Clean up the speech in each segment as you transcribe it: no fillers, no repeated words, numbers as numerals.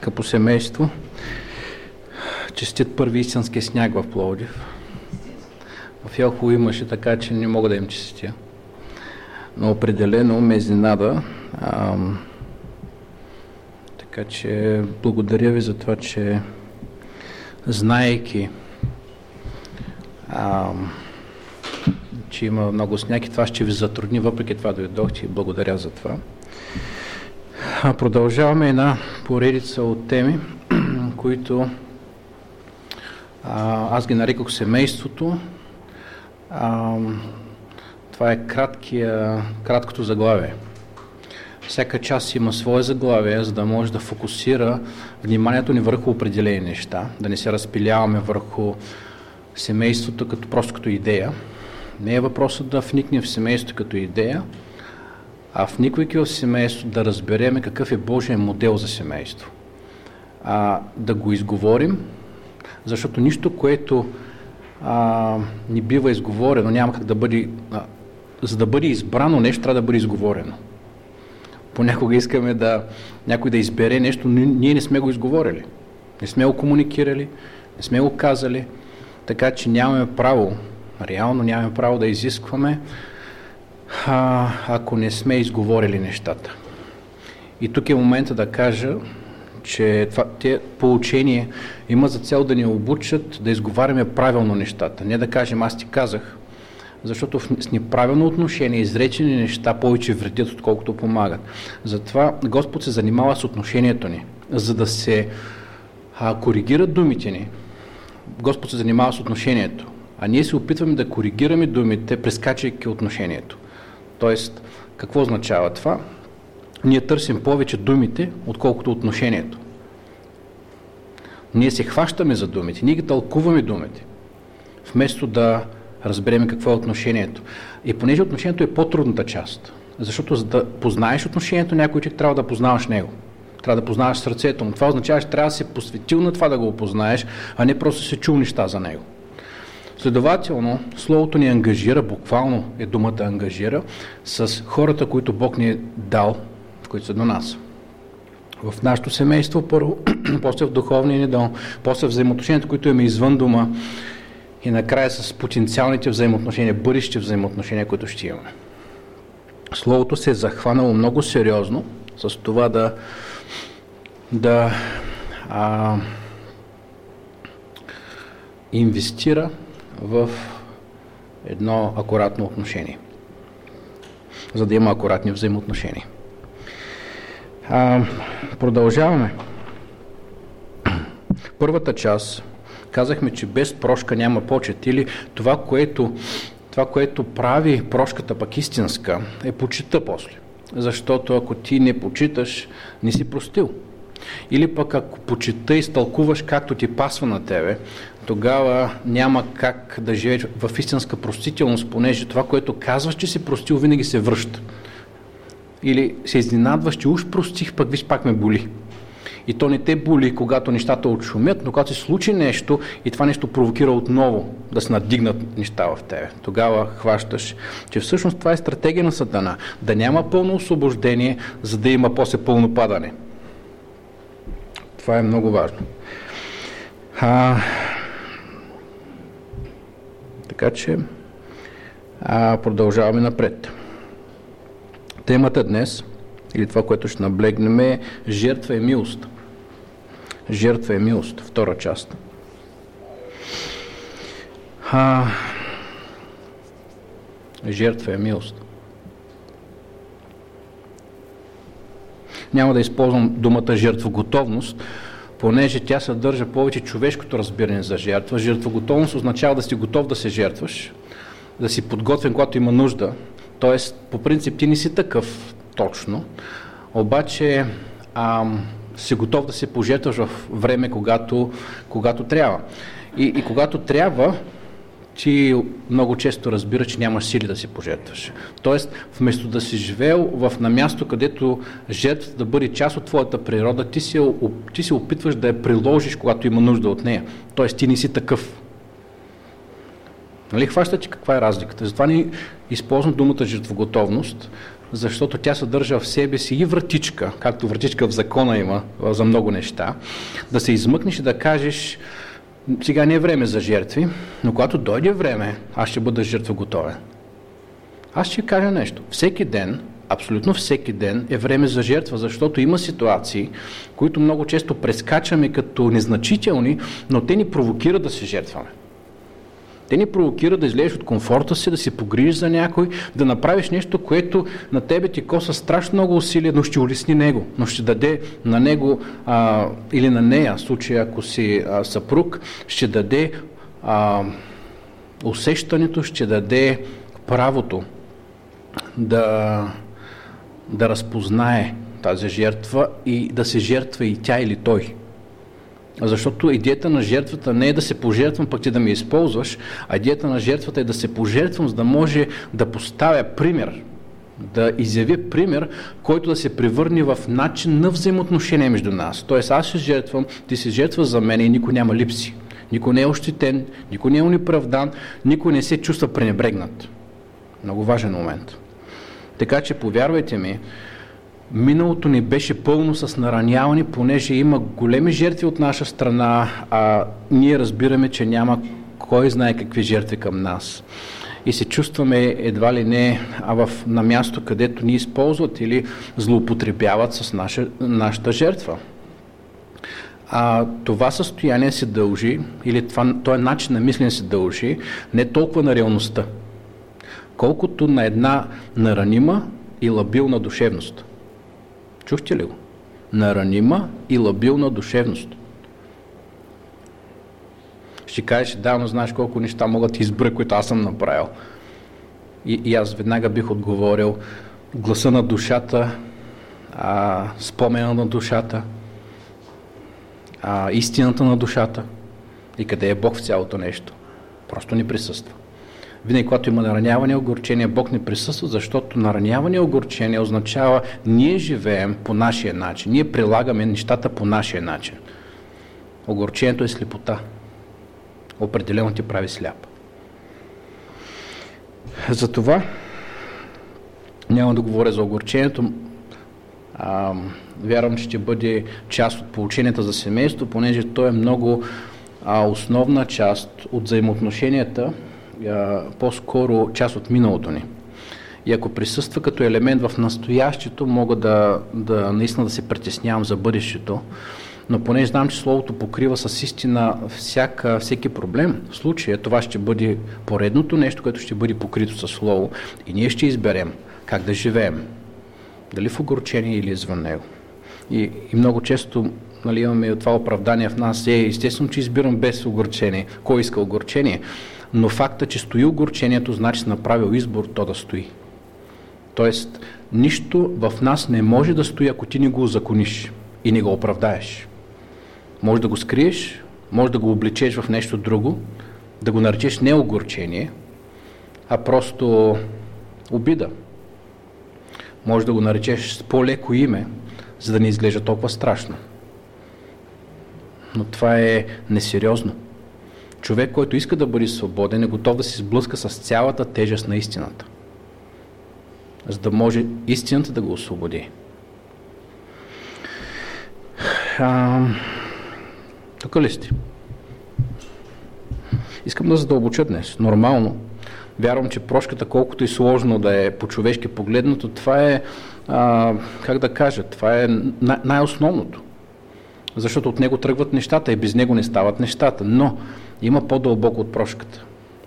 По семейство, честит първи истински сняг в Пловдив. В Елхово имаше, така че не мога да им честитя. Но определено ме изненада. Така че благодаря ви за това, че знаейки, че има много сняг и това ще ви затрудни, въпреки това дойдохте и благодаря за това. Продължаваме една поредица от теми, които аз ги нарекох семейството. Това е краткото заглавие. Всяка част има свое заглавие, за да може да фокусира вниманието ни върху определени неща, да не се разпиляваме върху семейството просто като идея. Не е въпросът да вникнем в семейството като идея, а вниквайки в семейство да разбереме какъв е Божия модел за семейство. Да го изговорим, защото нищо, което не бива изговорено, няма как да бъде... за да бъде избрано нещо, трябва да бъде изговорено. Понякога искаме някой да избере нещо, но ние не сме го изговорили. Не сме го комуникирали, не сме го казали, така че нямаме право, реално нямаме право да изискваме, ако не сме изговорили нещата. И тук е момента да кажа, че те поучения имат за цел да ни обучат да изговаряме правилно нещата. Не да кажем аз ти казах, защото с неправилно отношение изречени неща повече вредят, отколкото помагат. Затова Господ се занимава с отношението ни, за да се коригират думите ни. Господ се занимава с отношението, а ние се опитваме да коригираме думите, прескачайки отношението. Тоест, какво означава това? Ние търсим повече думите, отколкото отношението. Ние се хващаме за думите, ние ги тълкуваме думите, вместо да разберем какво е отношението. И понеже отношението е по-трудната част, защото за да познаеш отношението някой човек, трябва да познаваш него. Трябва да познаваш сърцето му. Това означава, че трябва да се посветил на това да го опознаеш, а не просто се чул неща за него. Следователно, словото ни ангажира, буквално е думата ангажира, с хората, които Бог ни е дал, които са до нас. В нашето семейство първо, после в духовния ни дом, после в взаимоотношенията, които имаме извън дома и накрая с потенциалните взаимоотношения, бъдещи взаимоотношения, които ще имаме. Словото се е захванало много сериозно с това да инвестира в едно акуратно отношение, за да има акуратни взаимоотношения. Продължаваме. Първата част казахме, че без прошка няма почет, или това, което прави прошката пък истинска, е почита после. Защото ако ти не почиташ, не си простил. Или пък ако почита и изтълкуваш както ти пасва на тебе, тогава няма как да живееш в истинска простителност, понеже това, което казваш, че си простил, винаги се връща. Или се изненадваш, че уж простих, пък виж пак ме боли. И то не те боли, когато нещата отшумят, но когато се случи нещо и това нещо провокира отново да се надигнат неща в тебе. Тогава хващаш, че всъщност това е стратегия на Сатана. Да няма пълно освобождение, за да има после пълно падане. Това е много важно. Така че продължаваме напред. Темата днес, или това, което ще наблегнем, е жертва и милост. Жертва и милост, втора част. Жертва и милост. Няма да използвам думата жертвоготовност, понеже тя съдържа повече човешкото разбиране за жертва. Жертвоготовност означава да си готов да се жертваш, да си подготвен, когато има нужда. Тоест, по принцип, ти не си такъв точно, обаче си готов да се пожертваш в време, когато трябва. И когато трябва, ти много често разбираш, че нямаш сили да се пожертваш. Тоест, вместо да си живеел на място, където жертвата да бъде част от твоята природа, ти се опитваш да я приложиш, когато има нужда от нея. Тоест, ти не си такъв. Нали хващате каква е разликата? Затова ни използвам думата жертвоготовност, защото тя съдържа в себе си и вратичка, както вратичка в закона има за много неща, да се измъкнеш и да кажеш: сега не е време за жертви, но когато дойде време, аз ще бъда жертва готовен. Аз ще кажа нещо. Всеки ден, абсолютно всеки ден е време за жертва, защото има ситуации, които много често прескачаме като незначителни, но те ни провокират да се жертваме. Те ни провокират да излезеш от комфорта си, да се погрижиш за някой, да направиш нещо, което на тебе ти коства страшно много усилия, но ще улесни него, но ще даде на него или на нея, в случая ако си съпруг, ще даде усещането, ще даде правото да разпознае тази жертва и да се жертва и тя или той. Защото идеята на жертвата не е да се пожертвам, пък ти да ме използваш, а идеята на жертвата е да се пожертвам, за да може да поставя пример, да изявя пример, който да се превърне в начин на взаимоотношение между нас. Тоест аз се жертвам, ти се жертва за мен и никой няма липси. Никой не е ощетен, никой не е унеправдан, никой не се чувства пренебрегнат. Много важен момент. Така че, повярвайте ми, миналото ни беше пълно с нараняване, понеже има големи жертви от наша страна, а ние разбираме, че няма кой знае какви жертви към нас. И се чувстваме едва ли не на място, където ни използват или злоупотребяват с нашата жертва. Това състояние се дължи, или този начин на мислене се дължи, не толкова на реалността, колкото на една наранима и лабилна душевност. Чухте ли го? Наранима и лабилна душевност. Ще кажеш: да, но знаеш колко неща могат да избра, които аз съм направил. И аз веднага бих отговорил: гласа на душата, спомена на душата, истината на душата. И къде е Бог в цялото нещо? Просто не присъства. Винаги, когато има нараняване и огорчение, Бог не присъства, защото нараняване и огорчение означава ние живеем по нашия начин, ние прилагаме нещата по нашия начин. Огорчението е слепота. Определено ти прави сляп. Затова няма да говоря за огорчението. Вярвам, че ще бъде част от поученията за семейство, понеже то е много основна част от взаимоотношенията, по-скоро част от миналото ни. И ако присъства като елемент в настоящето, мога да наистина да се притеснявам за бъдещето, но понеже знам, че Словото покрива с истина всеки проблем, в случая това ще бъде поредното нещо, което ще бъде покрито със Слово и ние ще изберем как да живеем. Дали в огорчение или извън него. И много често имаме това оправдание в нас: естествено, че избирам без огорчение. Кой иска огорчение? Но факта, че стои огорчението, значи си направил избор то да стои. Тоест, нищо в нас не може да стои, ако ти не го узакониш и не го оправдаеш. Може да го скриеш, може да го облечеш в нещо друго, да го наречеш не огорчение, а просто обида. Може да го наречеш с по-леко име, за да не изглежда толкова страшно. Но това е несериозно. Човек, който иска да бъде свободен, е готов да се сблъска с цялата тежест на истината, за да може истината да го освободи. Тук ли сте? Искам да задълбоча днес. Нормално. Вярвам, че прошката, колкото и сложно да е по-човешки погледнато, това е, това е най-основното. Защото от него тръгват нещата и без него не стават нещата. Но има по-дълбоко от прошката.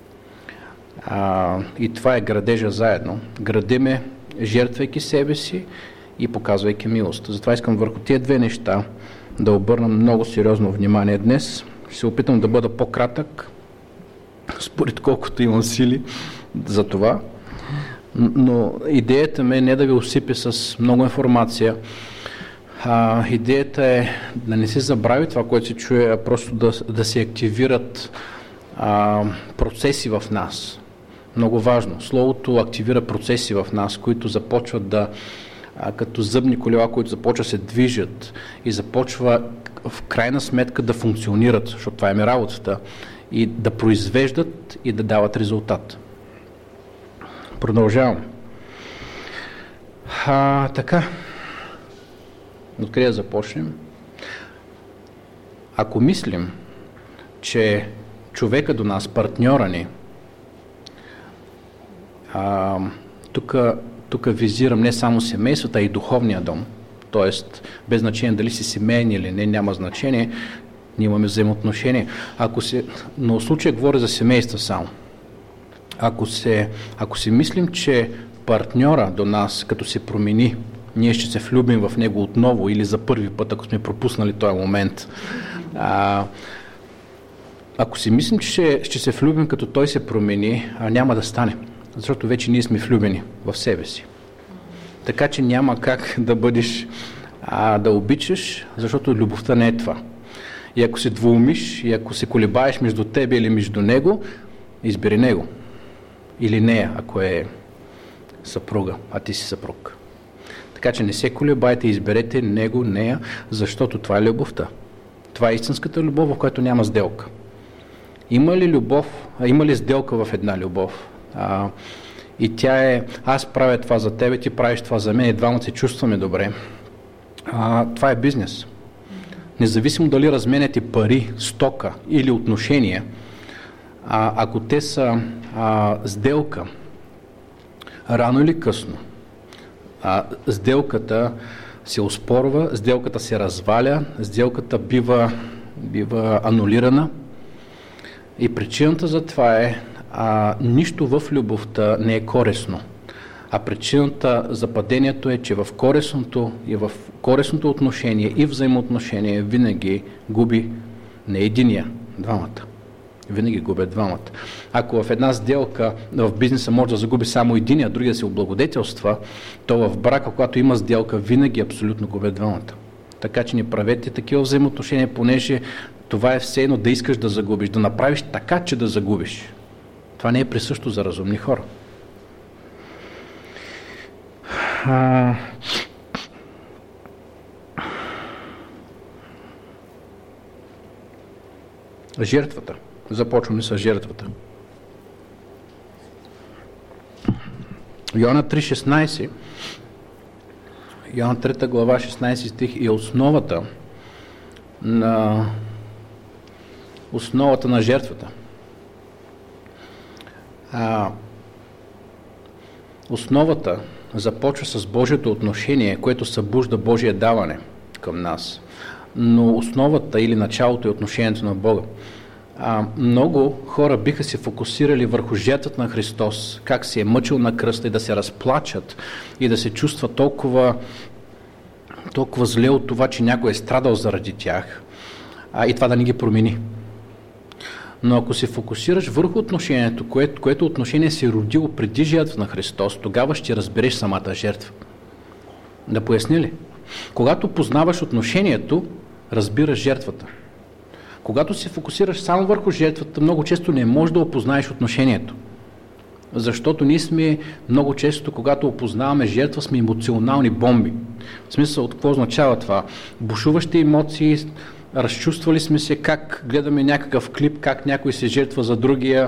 И това е градежа заедно. Градиме, жертвайки себе си и показвайки милост. Затова искам върху тия две неща да обърна много сериозно внимание днес. Ще се опитам да бъда по-кратък, според колкото имам сили за това. Но идеята ми е не да ви усипе с много информация. Идеята е да не се забрави това, което се чуе, а просто да се активират процеси в нас. Много важно. Словото активира процеси в нас, които започват като зъбни колела, които започват да се движат и започва в крайна сметка да функционират, защото това е ми работата, и да произвеждат и да дават резултат. Продължавам. Така, откъде да започнем? Ако мислим, че човека до нас, партньора ни, тук визирам не само семейството, а и духовния дом, т.е. без значение дали си семейен или не, няма значение, ние имаме взаимоотношения. Но в случая говоря за семейство само. Ако си мислим, че партньора до нас, като се промени, ние ще се влюбим в него отново или за първи път, ако сме пропуснали този момент. Ако си мислим, че ще се влюбим, като той се промени, няма да стане. Защото вече ние сме влюбени в себе си. Така че няма как да бъдеш, да обичаш, защото любовта не е това. И ако се двоумиш, и ако се колебаеш между тебе или между него, избери него. Или нея, ако е съпруга, а ти си съпруг. Така че не се колебайте, изберете него, нея, защото това е любовта. Това е истинската любов, в която няма сделка. Има ли сделка в една любов? И тя е, аз правя това за тебе, ти правиш това за мен, и двамата се чувстваме добре. Това е бизнес. Независимо дали разменяте пари, стока или отношения, ако те са сделка, рано или късно, сделката се оспорва, сделката се разваля, сделката бива анулирана. И причината за това е, нищо в любовта не е корисно. А причината за падението е, че в корисното отношение и взаимоотношение винаги губи не единия, двамата. Винаги губят двамата. Ако в една сделка в бизнеса може да загуби само единия, другия да се облагодетелства, то в брака, когато има сделка, винаги абсолютно губят двамата. Така че не правете такива взаимоотношения, понеже това е все едно да искаш да загубиш, да направиш така, че да загубиш. Това не е присъщо за разумни хора. Жертвата. Започваме с жертвата. Йоанна 3.16, Йоанна 3 глава 16 стих е основата на жертвата. Основата започва с Божието отношение, което събужда Божие даване към нас. Но основата или началото е отношението на Бога. Много хора биха се фокусирали върху жертвата на Христос, как се е мъчил на кръста и да се разплачат и да се чувства толкова зле от това, че някой е страдал заради тях, и това да не ги промени. Но ако се фокусираш върху отношението, което отношение се е родило преди жертва на Христос, тогава ще разбереш самата жертва. Да поясня ли? Когато познаваш отношението, разбираш жертвата. Когато се фокусираш само върху жертвата, много често не можеш да опознаеш отношението. Защото ние сме много често, когато опознаваме жертва, сме емоционални бомби. В смисъл, какво означава това? Бушуващи емоции, разчувствали сме се, как гледаме някакъв клип, как някой се жертва за другия,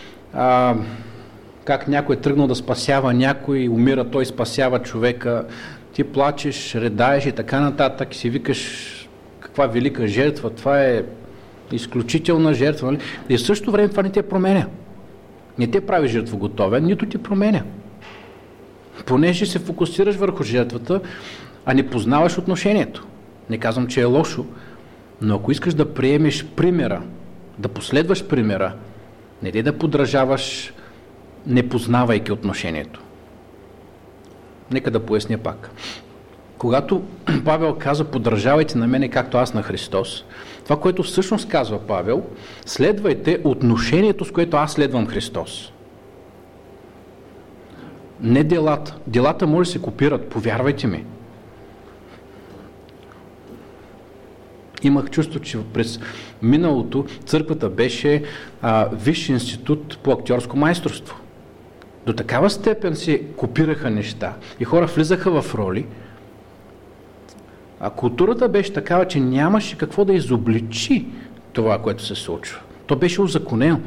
как някой е тръгнал да спасява някой, умира, той спасява човека, ти плачеш, редаеш и така нататък, и си викаш каква велика жертва, това е изключителна жертва. Нали? И в същото време това не те променя. Не те прави жертва готовен, нито ти променя. Понеже се фокусираш върху жертвата, а не познаваш отношението. Не казвам, че е лошо, но ако искаш да приемеш примера, да последваш примера, не де да подражаваш, не познавайки отношението. Нека да поясня пак. Когато Павел каза, подражавайте на мене, както аз на Христос, това, което всъщност казва Павел, следвайте отношението, с което аз следвам Христос. Не делата. Делата може да се копират, повярвайте ми. Имах чувство, че през миналото църквата беше висш институт по актьорско майсторство. До такава степен се копираха неща и хора влизаха в роли, а културата беше такава, че нямаше какво да изобличи това, което се случва. То беше узаконено.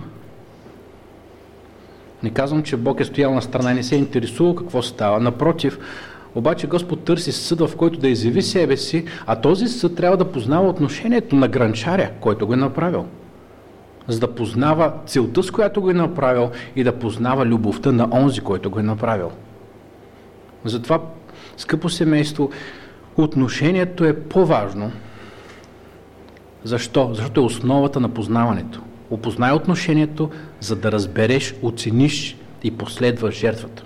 Не казвам, че Бог е стоял на страна и не се е интересувал какво става. Напротив, Обаче Господ търси съд, в който да изяви себе си, а този съд трябва да познава отношението на гранчаря, който го е направил. За да познава целта, с която го е направил, и да познава любовта на онзи, който го е направил. Затова, скъпо семейство, отношението е по-важно. Защо? Защото е основата на познаването. Опознай отношението, за да разбереш, оцениш и последваш жертвата.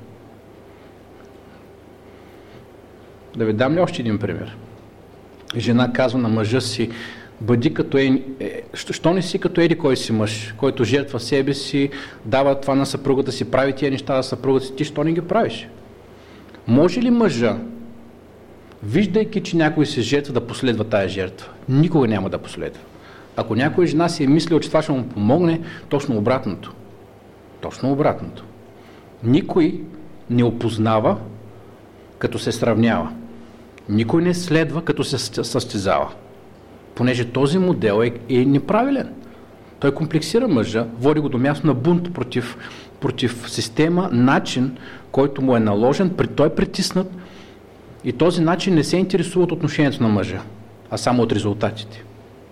Да ви дам ли още един пример? Жена казва на мъжа си: бъди като що не си като еди кой си мъж, който жертва себе си, дава това на съпругата си, прави тия неща на съпругата си, ти що не ги правиш? Може ли мъжа, виждайки, че някой се жертва, да последва тая жертва? Никога няма да последва. Ако някоя жена си е мислила, че това ще му помогне, точно обратното. Точно обратното. Никой не опознава, като се сравнява. Никой не следва, като се състезава. Понеже този модел е неправилен. Той комплексира мъжа, води го до място на бунт против система, начин, който му е наложен, той е притиснат, и този начин не се интересува от отношението на мъжа, а само от резултатите.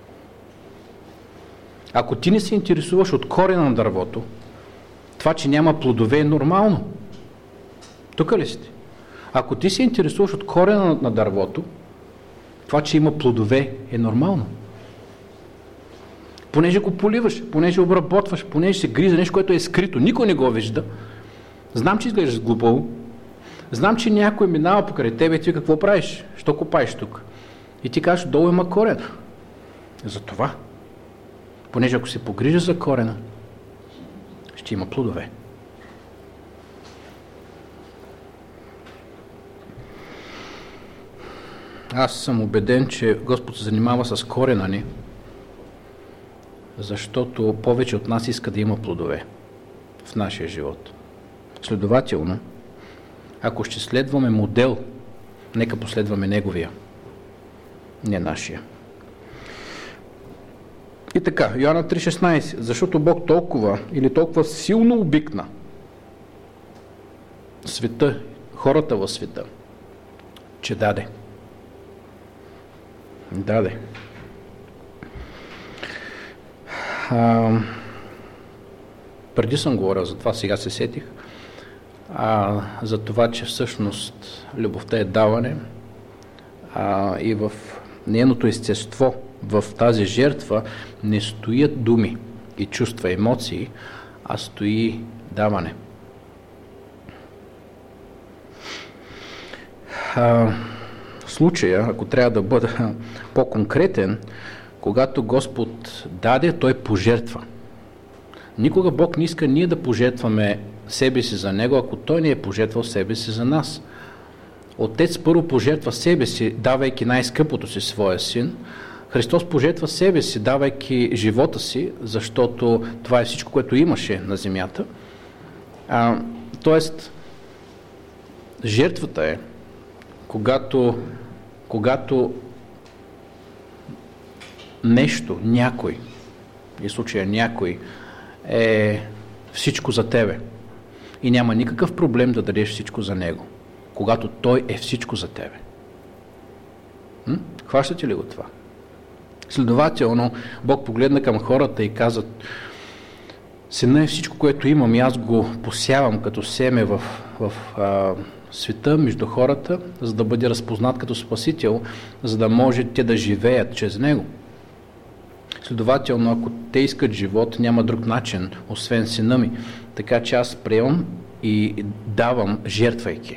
Ако ти не се интересуваш от корена на дървото, това, че няма плодове, е нормално. Тук ли сте? Ако ти се интересуваш от корена на дървото, това, че има плодове, е нормално. Понеже го поливаш, понеже обработваш, понеже се грижи за нещо, което е скрито, никой не го вижда. Знам, че изглеждаш глупаво. Знам, че някой минава покрай тебе и ти какво правиш? Що копаеш тук? И ти кажеш: долу има корен. Затова. Понеже ако се погрижиш за корена, ще има плодове. Аз съм убеден, че Господ се занимава с корена ни, защото повече от нас иска да има плодове в нашия живот. Следователно, ако ще следваме модел, нека последваме неговия, не нашия. И така, Йоанна 3,16: защото Бог толкова силно обикна света, хората в света, че даде. Преди съм говорил за това, сега се сетих. За това, че всъщност любовта е даване, и в нейното естество, в тази жертва, не стоят думи и чувства, емоции, а стои даване. В случая, ако трябва да бъда по-конкретен, когато Господ даде, Той пожертва. Никога Бог не иска ние да пожертваме себе си за Него, ако Той не е пожертвал себе си за нас. Отец първо пожертва себе си, давайки най-скъпото си, своя син. Христос пожертва себе си, давайки живота си, защото това е всичко, което имаше на земята. Тоест, жертвата е, когато нещо, някой, в случая някой, е всичко за тебе и няма никакъв проблем да дадеш всичко за него, когато той е всичко за тебе. Хващате ли го това? Следователно, Бог погледна към хората и каза: сина е всичко, което имам, и аз го посявам като семе в света, между хората, за да бъде разпознат като Спасител, за да може те да живеят чрез него. Следователно, ако те искат живот, няма друг начин, освен сина ми. Така че аз приемам и давам, жертвайки.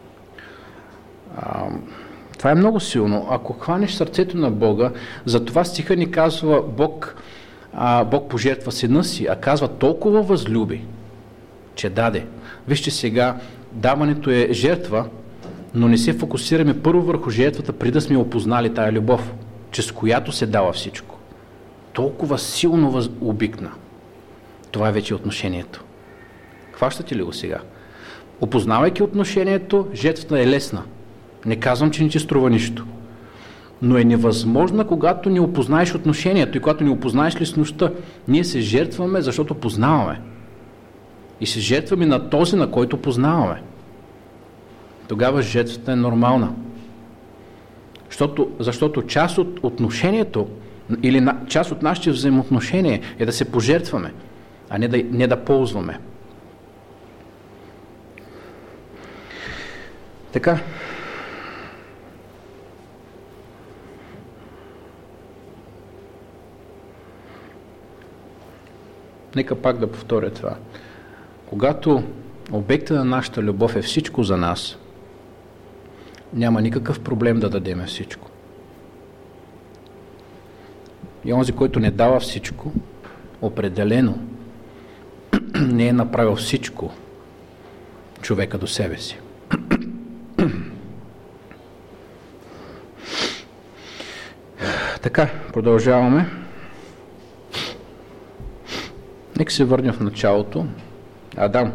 Това е много силно. Ако хванеш сърцето на Бога, затова стиха ни казва: Бог пожертва сина си, а казва: толкова възлюби, че даде. Вижте сега, даването е жертва, но не се фокусираме първо върху жертвата, преди да сме опознали тая любов, чрез която се дава всичко. Толкова силно обикна. Това е вече отношението. Хващате ли го сега? Опознавайки отношението, жертвата е лесна. Не казвам, че не ти струва нищо. Но е невъзможно, когато не опознаеш отношението и когато не опознаеш лесността. Ние се жертваме, защото познаваме. И се жертваме на този, на който познаваме. тогава жертвата е нормална. Защото част от отношението или част от нашите взаимоотношения е да се пожертваме, а не да ползваме. Така. Нека пак да повторя това. Когато обектът на нашата любов е всичко за нас, няма никакъв проблем да дадем всичко. И онзи, който не дава всичко, определено не е направил всичко човека до себе си. Така, продължаваме. Нека се върнем в началото. Адам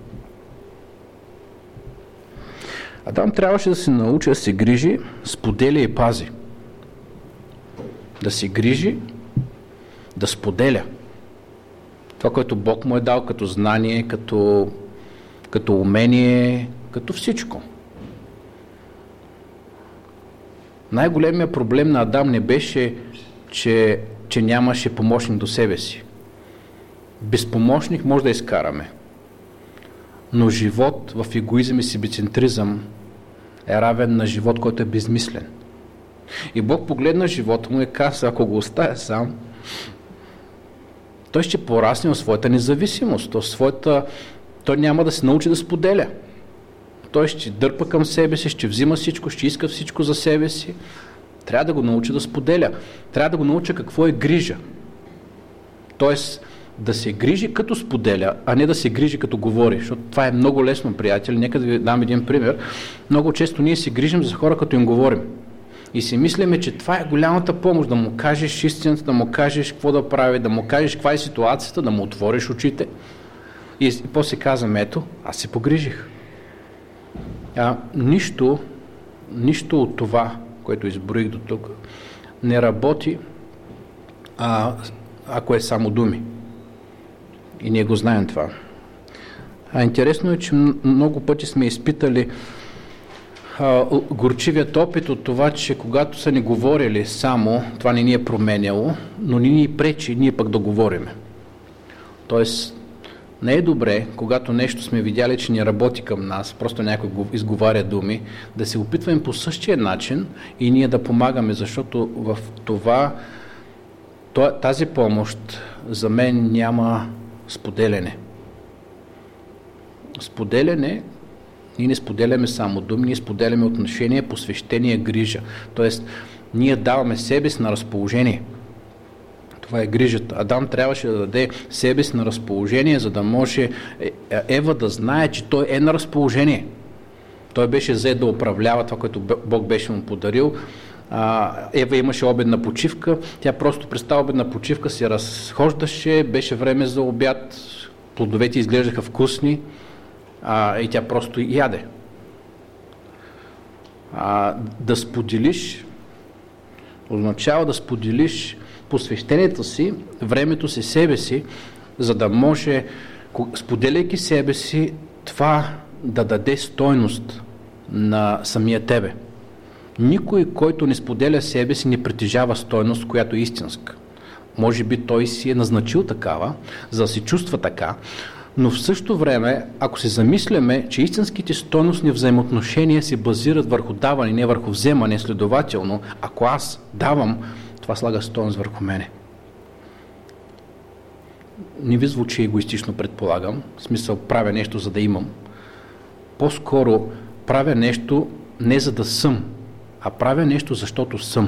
трябваше да се научи да се грижи, споделя и пази. Да се грижи, да споделя. Това, което Бог му е дал като знание, като умение, като всичко. Най-големият проблем на Адам не беше, че нямаше помощник до себе си. Без помощник може да изкараме. Но живот в егоизъм и себецентризъм е равен на живот, който е безмислен. И Бог погледна живота му и каза, ако го оставя сам, той ще порасне в своята независимост, той няма да се научи да споделя. Той ще дърпа към себе си, ще взима всичко, ще иска всичко за себе си. Трябва да го научи да споделя. Трябва да го науча какво е грижа. Тоест, да се грижи като споделя, а не да се грижи като говори. Защото това е много лесно, приятели. Нека да ви дам един пример. Много често ние се грижим за хора, като им говорим. И си мислиме, че това е голямата помощ, да му кажеш истината, да му кажеш какво да прави, да му кажеш каква е ситуацията, да му отвориш очите. И после казвам, ето, аз се погрижих. Нищо от това, което изброих до тук, не работи, ако е само думи. И ние го знаем това. Интересно е, че много пъти сме изпитали горчивият опит от това, че когато са ни говорили само, това не ни е променяло, но не ни пречи ние пък да говориме. Тоест, не е добре, когато нещо сме видяли, че не работи към нас, просто някой изговаря думи, да се опитваме по същия начин и ние да помагаме, защото в тази помощ за мен няма споделяне. Споделяне, ние не споделяме само думи, ние споделяме отношения, посвещение, грижа. Тоест, ние даваме себе си на разположение. Това е грижата. Адам трябваше да даде себе си на разположение, за да може Ева да знае, че той е на разположение. Той беше зает да управлява това, което Бог беше му подарил. Ева имаше обедна почивка, тя просто през тази обедна почивка се разхождаше, беше време за обяд, плодовете изглеждаха вкусни и тя просто яде. Да споделиш означава да споделиш посвещението си, времето си, себе си, за да може, споделяйки себе си, това да даде стойност на самия тебе. Никой, който не споделя себе си, не притежава стойност, която е истинска. Може би той си е назначил такава, за да се чувства така, но в същото време, ако се замисляме, че истинските стойностни взаимоотношения се базират върху даване, не върху вземане, следователно, ако аз давам, това слага стойност върху мене. Не ви звучи егоистично, предполагам, в смисъл правя нещо, за да имам. По-скоро правя нещо не за да съм, а правя нещо, защото съм.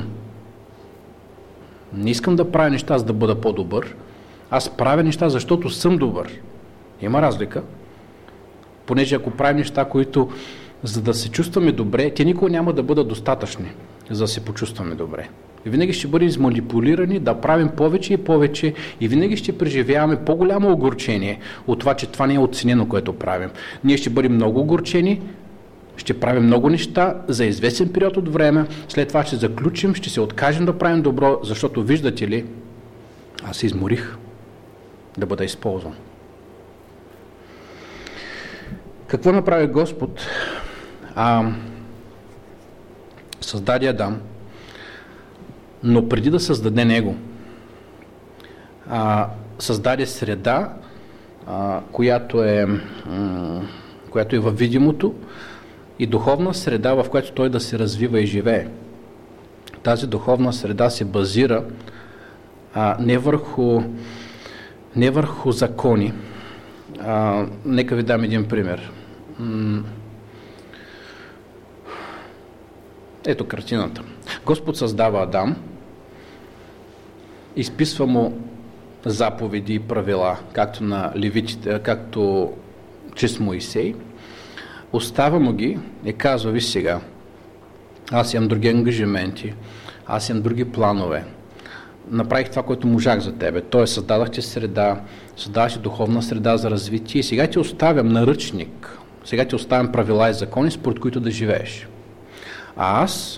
Не искам да правя неща, за да бъда по-добър. Аз правя неща, защото съм добър. Има разлика. Понеже ако правим неща, които за да се чувстваме добре, те никога няма да бъдат достатъчни, за да се почувстваме добре. И винаги ще бъдем изманипулирани да правим повече и повече и винаги ще преживяваме по-голямо огорчение от това, че това не е оценено, което правим. Ние ще бъдем много огорчени, ще правим много неща за известен период от време, след това ще заключим, ще се откажем да правим добро, защото виждате ли, аз се изморих да бъда използван. Какво направи Господ? създаде Адам, но преди да създаде него, създаде среда, която е във видимото, и духовна среда, в която той да се развива и живее. Тази духовна среда се базира не върху закони. Нека ви дам един пример. Ето картината. Господ създава Адам, изписва му заповеди и правила, както на левитите, както чрез Моисей, оставя му ги и казва: виж сега, аз имам други ангажименти, аз имам други планове. Направих това, което можах за тебе. Тоест, създадах ти среда, създадах ти духовна среда за развитие и сега ти оставям наръчник, сега ти оставям правила и закони, според които да живееш. А аз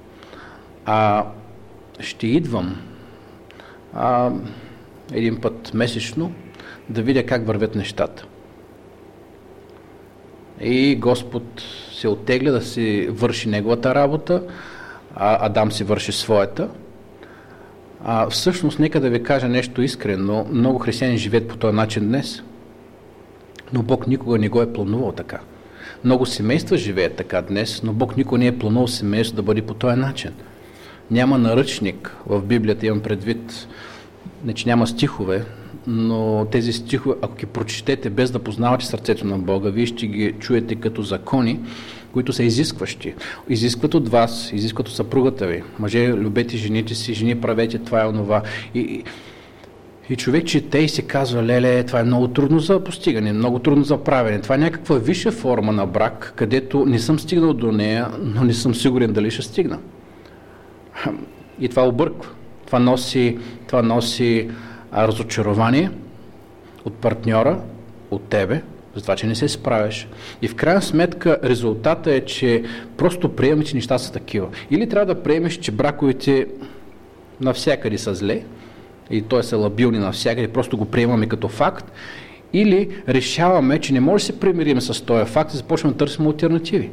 ще идвам един път месечно да видя как вървят нещата. И Господ се оттегля да си върши неговата работа, а Адам си върши своята. Всъщност, нека да ви кажа нещо искрено, много християни живеят по този начин днес, но Бог никога не го е планувал така. Много семейства живеят така днес, но Бог никога не е планувал семейство да бъде по този начин. Няма наръчник в Библията, имам предвид, не че няма стихове, но тези стихове, ако ги прочетете без да познавате сърцето на Бога, вие ще ги чуете като закони, които са изискващи. Изискват от вас, изискват от съпругата ви. Мъже, любете жените си, жени, правете това и онова. И човек чете и се казва: леле, това е много трудно за постигане, много трудно за правене. Това е някаква висша форма на брак, където не съм стигнал до нея, но не съм сигурен дали ще стигна. И това обърква. Това носи разочарование от партньора, от тебе, за това, че не се справяш. И в крайна сметка резултата е, че просто приемаш, че неща са такива. Или трябва да приемеш, че браковете навсякъде са зле, и т.е. са лабилни навсякъде, просто го приемаме като факт, или решаваме, че не може да се примирим с този факт и започваме да търсим алтернативи.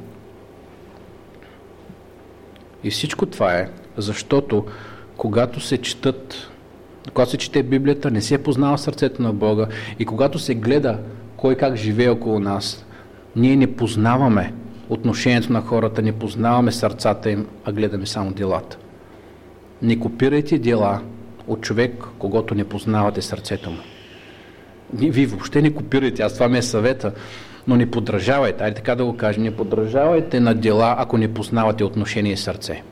И всичко това е, защото когато се чете Библията, не се познава сърцето на Бога, и когато се гледа кой как живее около нас, ние не познаваме отношението на хората, не познаваме сърцата им, а гледаме само делата. Не копирайте дела от човек, когато не познавате сърцето му. Вие въобще не копирайте, това ми е съвета, но не подражавайте, айде така да го кажем, не подражавайте на дела, ако не познавате отношение и сърце.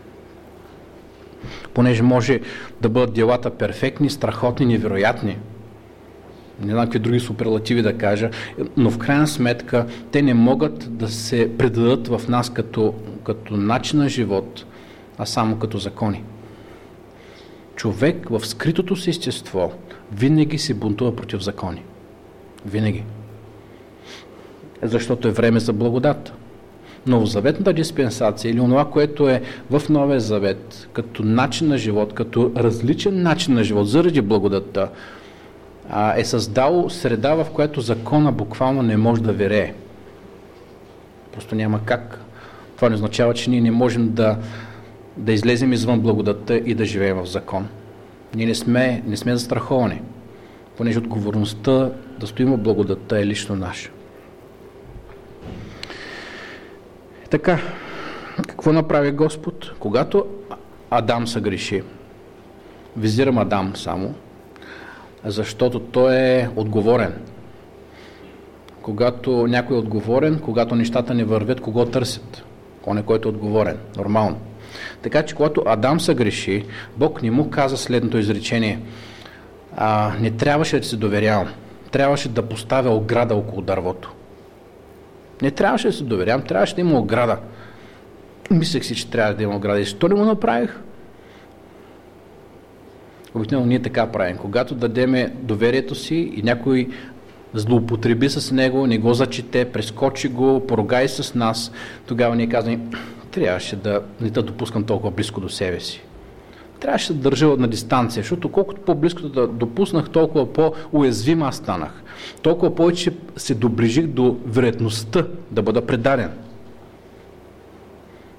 Понеже може да бъдат делата перфектни, страхотни, невероятни, не знам какви други суперлативи да кажа, но в крайна сметка те не могат да се предадат в нас като начин на живот, а само като закони. Човек в скритото си естество винаги се бунтува против закони. Винаги. Защото е време за благодат. Новозаветната диспенсация или онова, което е в Новия Завет, като начин на живот, като различен начин на живот заради благодатта, е създало среда, в която закона буквално не може да вирее. Просто няма как. Това не означава, че ние не можем да излезем извън благодатта и да живеем в закон. Ние не сме застраховани, понеже отговорността да стоим в благодатта е лично наша. Така, какво направи Господ? Когато Адам съгреши, визирам Адам само, защото той е отговорен. Когато някой е отговорен, когато нещата не вървят, кого търсят? Он е, който е отговорен. Нормално. Така че, когато Адам съгреши, Бог не му каза следното изречение: не трябваше да се доверявам, трябваше да поставя ограда около дървото. Не трябваше да се доверявам, трябваше да има ограда. Мислех си, че трябва да има ограда. И защо не го направих? Обикновено ние така правим. Когато дадеме доверието си и някой злоупотреби с него, не го зачете, прескочи го, поругай с нас, тогава ние казваме: трябваше да не те допускам толкова близко до себе си. Трябваше да държа на дистанция, защото колкото по-близко да допуснах, толкова по-уязвим аз станах. Толкова повече се доближих до вероятността да бъда предаден.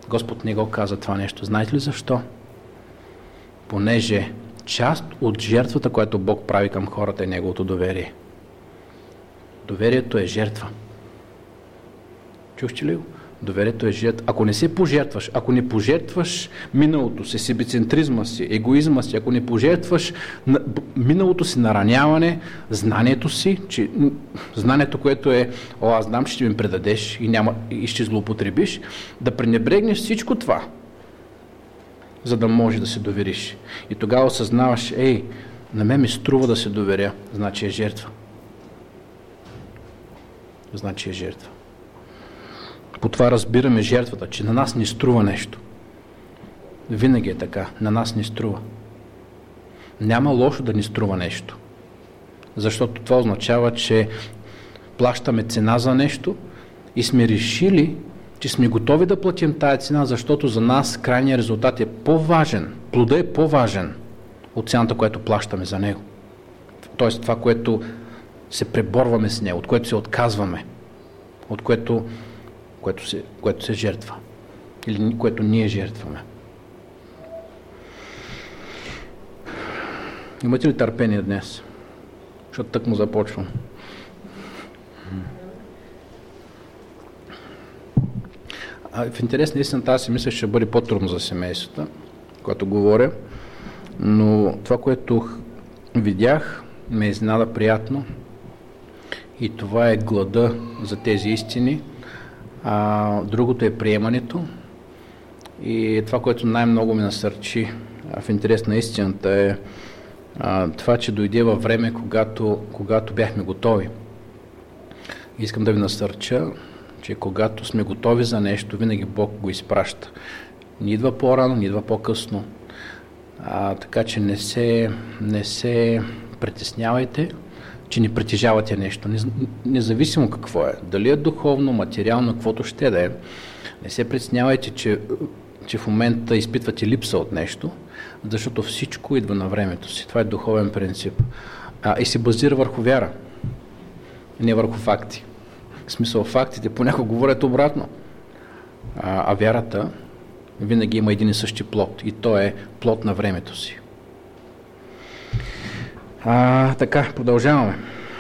Господ не го каза това нещо. Знаете ли защо? Понеже част от жертвата, която Бог прави към хората, е Неговото доверие. Доверието е жертва. Чухте ли го? Доверието е жертва. Ако не се пожертваш, ако не пожертваш миналото си, себецентризма си, егоизма си, ако не пожертваш миналото си нараняване, знанието си, че знанието, което е, аз знам, че ще ми предадеш и ще злоупотребиш, да пренебрегнеш всичко това, за да може да се довериш. И тогава осъзнаваш, на мен ми струва да се доверя, значи е жертва. Значи е жертва. По това разбираме жертвата, че на нас ни струва нещо. Винаги е така. На нас ни струва. Няма лошо да ни струва нещо. Защото това означава, че плащаме цена за нещо и сме решили, че сме готови да платим тая цена, защото за нас крайният резултат е по-важен. Плодът е по-важен от цената, която плащаме за него. Тоест това, което се преборваме с него, от което се отказваме, от което се жертва. Или което ние жертваме. Имате ли търпение днес? Защото тък му започвам. В интерес на истината, аз си мисля, ще бъде по-трудно за семействата, когато говоря, но това, което видях, ме изненада приятно и това е глада за тези истини. Другото е приемането и това, което най-много ме насърчи в интерес на истината е това, че дойде във време, когато бяхме готови. Искам да ви насърча, че когато сме готови за нещо, винаги Бог го изпраща. Не идва по-рано, не идва по-късно. Така че не се притеснявайте, че не притежавате нещо. Независимо какво е. Дали е духовно, материално, каквото ще да е. Не се притеснявайте, че в момента изпитвате липса от нещо, защото всичко идва на времето си. Това е духовен принцип. И се базира върху вяра, не върху факти. В смисъл, фактите понякога говорят обратно. А вярата винаги има един и същи плод. И то е плод на времето си. Така, продължаваме.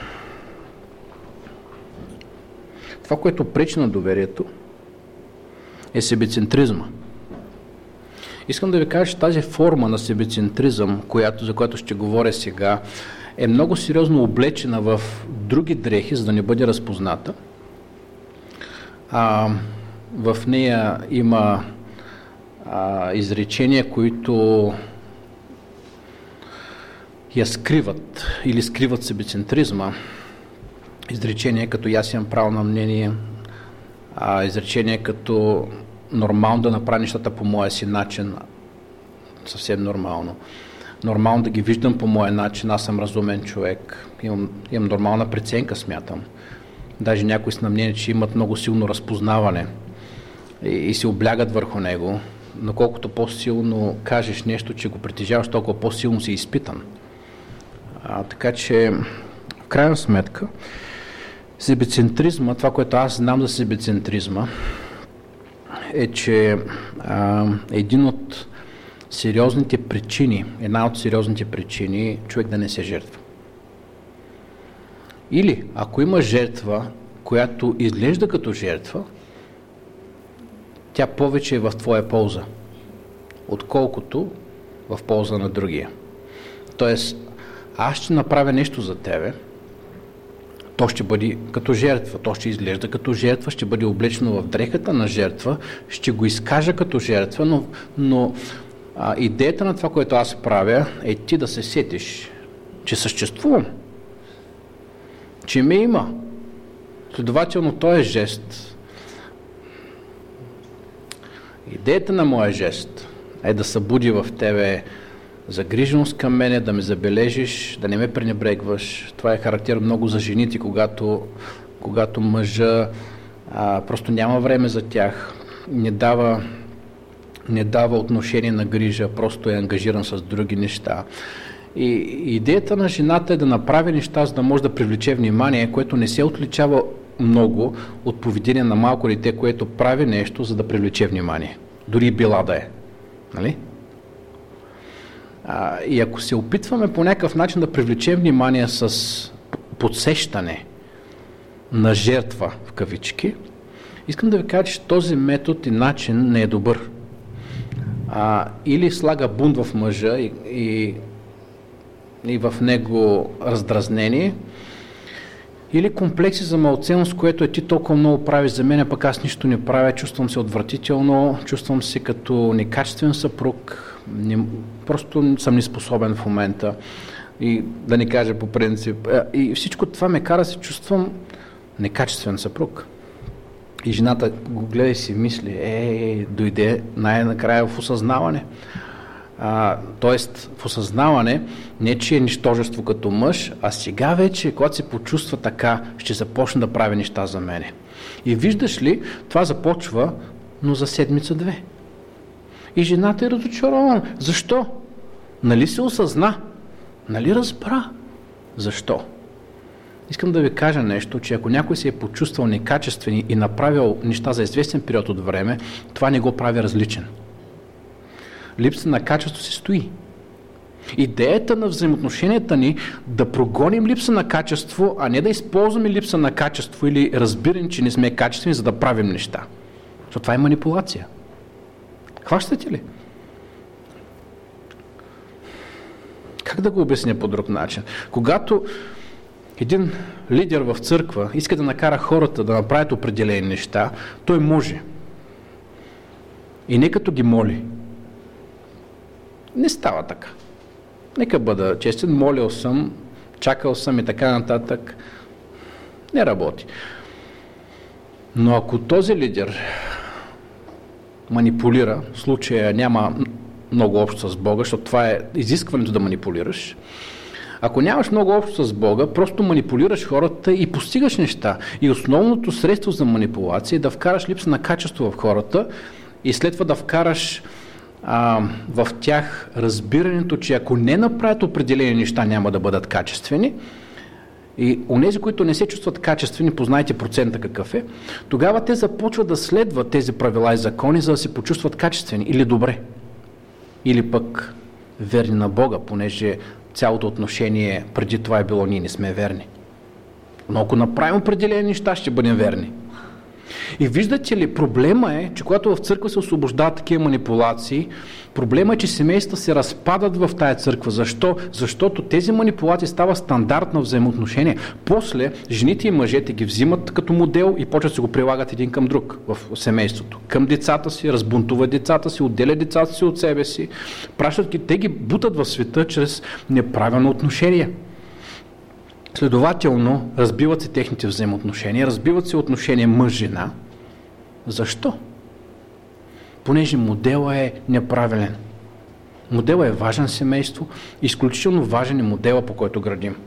Това, което пречи на доверието, е себецентризма. Искам да ви кажа, че тази форма на себецентризъм, за която ще говоря сега, е много сериозно облечена в други дрехи, за да не бъде разпозната. В нея има изречения, които я скриват или скриват себецентризма. Изречения като аз имам право на мнение, изречения като нормално да направя нещата по моя си начин, съвсем нормално. Нормално да ги виждам по моя начин, аз съм разумен човек, имам нормална преценка, смятам. Даже някои са на мнение, че имат много силно разпознаване и се облягат върху него, но колкото по-силно кажеш нещо, че го притежаваш, толкова по-силно си изпитан. Така че, в крайна сметка, себецентризма, това, което аз знам за себецентризма, е, че една от сериозните причини човек да не се жертва. Или, ако има жертва, която изглежда като жертва, тя повече е в твоя полза, отколкото в полза на другия. Тоест, аз ще направя нещо за тебе, то ще бъде като жертва, то ще изглежда като жертва, ще бъде облечено в дрехата на жертва, ще го изкажа като жертва, но идеята на това, което аз правя, е ти да се сетиш, че съществувам, че ме има. Следователно, този жест, идеята на моя жест е да събуди в тебе загриженост към мене, да ме забележиш, да не ме пренебрегваш. Това е характер много за жените, когато мъжа просто няма време за тях, не дава отношение на грижа, просто е ангажиран с други неща. И идеята на жената е да направи неща, за да може да привлече внимание, което не се отличава много от поведение на малко дете, което прави нещо, за да привлече внимание. Дори била да е. Нали? И ако се опитваме по някакъв начин да привлечем внимание с подсещане на жертва, в кавички, искам да ви кажа, че този метод и начин не е добър. Или слага бунт в мъжа и в него раздразнение, или комплекси за малценност, което е ти толкова много правиш за мен, а пък аз нищо не правя, чувствам се отвратително, чувствам се като некачествен съпруг, просто съм неспособен в момента. И да не кажа по принцип. И всичко това ме кара да се чувствам некачествен съпруг. И жената го гледа и си мисли, дойде най-накрая в осъзнаване. Тоест в осъзнаване, не че е нищожество като мъж, а сега вече, когато се почувства така, ще започне да прави неща за мене. И виждаш ли, това започва, но за седмица-две. И жената е разочарована. Защо? Нали се осъзна? Нали разбра? Защо? Искам да ви кажа нещо, че ако някой се е почувствал некачествен и направил неща за известен период от време, това не го прави различен. Липса на качество се стои. Идеята на взаимоотношенията ни да прогоним липса на качество, а не да използваме липса на качество или разбиране, че не сме качествени, за да правим неща. Защото това е манипулация. Хващате ли? Как да го обясня по друг начин? Когато един лидер в църква иска да накара хората да направят определени неща, той може. И не като ги моли. Не става така. Нека бъда честен, молил съм, чакал съм и така нататък. Не работи. Но ако този лидер манипулира, в случая няма много общо с Бога, защото това е изискването да манипулираш. Ако нямаш много общо с Бога, просто манипулираш хората и постигаш неща. И основното средство за манипулация е да вкараш липса на качество в хората и след това да вкараш в тях разбирането, че ако не направят определени неща, няма да бъдат качествени. И онези, които не се чувстват качествени, познайте процента какъв е, тогава те започват да следват тези правила и закони, за да се почувстват качествени или добре. Или пък верни на Бога, понеже цялото отношение преди това е било ние не сме верни. Но ако направим определени неща, ще бъдем верни. И виждате ли, проблема е, че когато в църква се освобождават такива манипулации, проблема е, че семейства се разпадат в тая църква. Защо? Защото тези манипулации става стандартно взаимоотношение. После жените и мъжете ги взимат като модел и почват да се го прилагат един към друг в семейството. Към децата си, разбунтуват децата си, отделят децата си от себе си, пращат ги, те ги бутат в света чрез неправилно отношение. Следователно, разбиват се техните взаимоотношения, разбиват се отношения мъж-жена. Защо? Понеже моделът е неправилен. Моделът е важен в семейство, изключително важен е моделът, по който градим.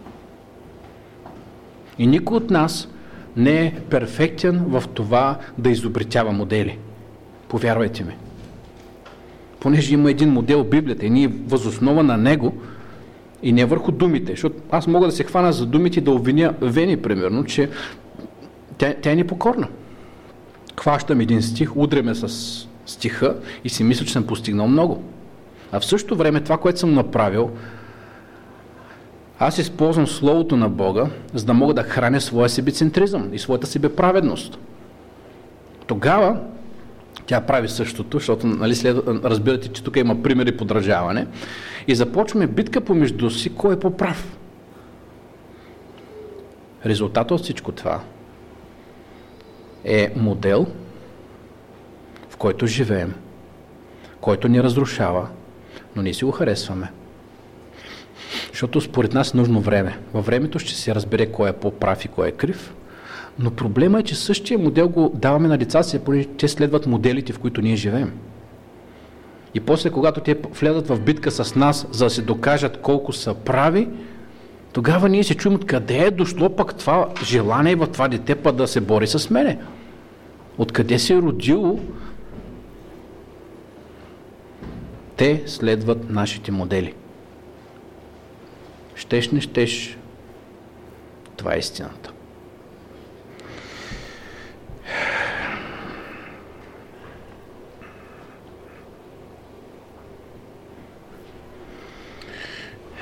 И никой от нас не е перфектен в това да изобретява модели. Повярвайте ми. Понеже има един модел в Библията и ние възоснова на него и не върху думите, защото аз мога да се хвана за думите и да обвиня Вени, примерно, че тя е непокорна. Хващам един стих, удряме с стиха и си мисля, че съм постигнал много. А в същото време това, което съм направил, аз използвам Словото на Бога, за да мога да храня своя себецентризъм и своята себеправедност. Тогава тя прави същото, защото разбирате, че тук има примери подражаване и започваме битка помежду си, кой е по-прав. Резултатът от всичко това е модел, в който живеем, който ни разрушава, но ние си го харесваме. Защото според нас е нужно време. Във времето ще се разбере кой е по-прав и кой е крив, но проблема е, че същия модел го даваме на децата си, понеже те следват моделите, в които ние живеем. И после, когато те влязат в битка с нас, за да се докажат колко са прави, тогава ние се чуем откъде е дошло пък това желание в това дете път да се бори с мене. Откъде се е родило? Те следват нашите модели. Щеш, не щеш. Това е истината.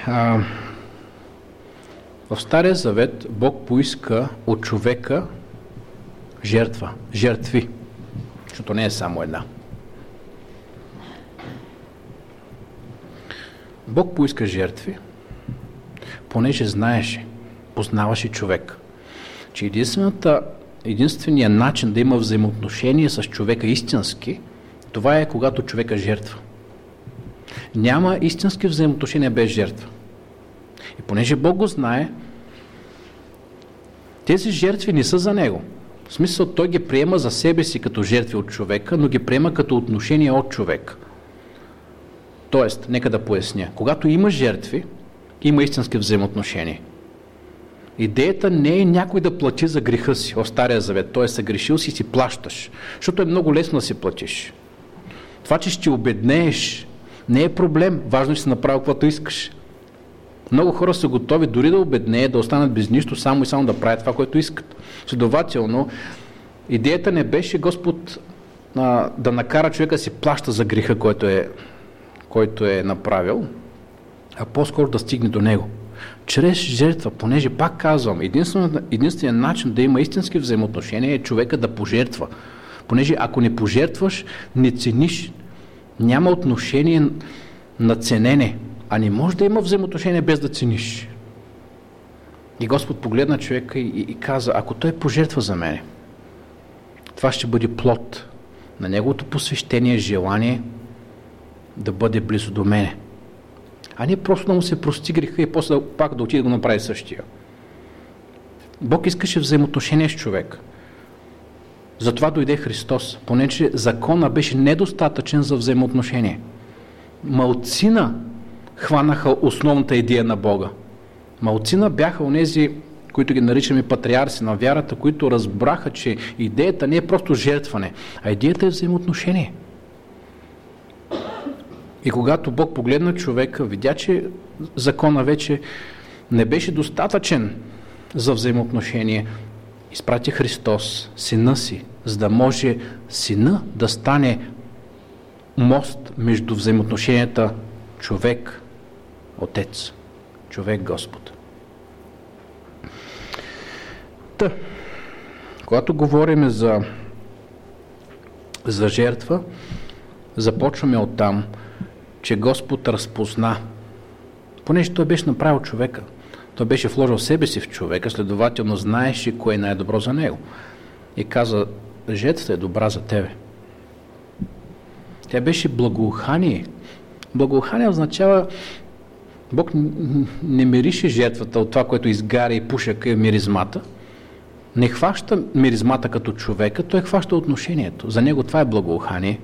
В Стария Завет Бог поиска от човека жертви, защото не е само една. Бог поиска жертви, понеже познаваше човек, че единственият начин да има взаимоотношение с човека истински, това е когато човека жертва. Няма истински взаимоотношения без жертва. И понеже Бог го знае, тези жертви не са за него. В смисъл, той ги приема за себе си като жертви от човека, но ги приема като отношение от човек. Тоест, нека да поясня. Когато има жертви, има истински взаимоотношения. Идеята не е някой да плати за греха си в Стария Завет. Той е съгрешил си плащаш. Защото е много лесно да си платиш. Това, че ще обеднееш, не е проблем. Важно е, че си направил каквото искаш. Много хора са готови дори да обеднеят, да останат без нищо, само и само да правят това, което искат. Следователно, идеята не беше Господ да накара човека да си плаща за греха, който е направил, а по-скоро да стигне до него. Чрез жертва, понеже пак казвам, единственият начин да има истински взаимоотношения е човека да пожертва. Понеже ако не пожертваш, не цениш, няма отношение на ценене, а не може да има взаимоотношение без да цениш. И Господ погледна човека и каза, ако той пожертва за мене, това ще бъде плод на неговото посвещение, желание да бъде близо до мене. А не просто да му се прости греха и после пак да отиде да го направи същия. Бог искаше взаимоотношение с човек. Затова дойде Христос, понеже закона беше недостатъчен за взаимоотношение. Малцина хванаха основната идея на Бога. Малцина бяха онези, които ги наричаме патриарси на вярата, които разбраха, че идеята не е просто жертване, а идеята е взаимоотношение. И когато Бог погледна човека, видя, че закона вече не беше достатъчен за взаимоотношение, изпрати Христос, сина си, за да може сина да стане мост между взаимоотношенията човек, Отец, човек, Господ. Когато говорим за жертва, започваме оттам, че Господ разпозна, понеже той беше направил човека. Той беше вложил себе си в човека, следователно знаеше кое е най-добро за него. И каза, жертвата е добра за тебе. Тя беше благоухание. Благоухание означава, Бог не мирише жертвата от това, което изгаря и пушека и миризмата. Не хваща миризмата като човека, той хваща отношението. За него това е благоухание.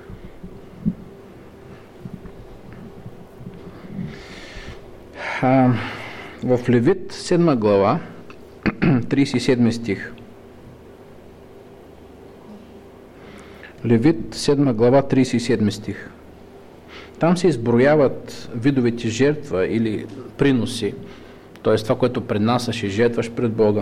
В Левит 7 глава, 37 стих. Левит 7 глава, 37 стих. Там се изброяват видовете жертва или приноси, т.е. това, което преднасяш и жертваш пред Бога.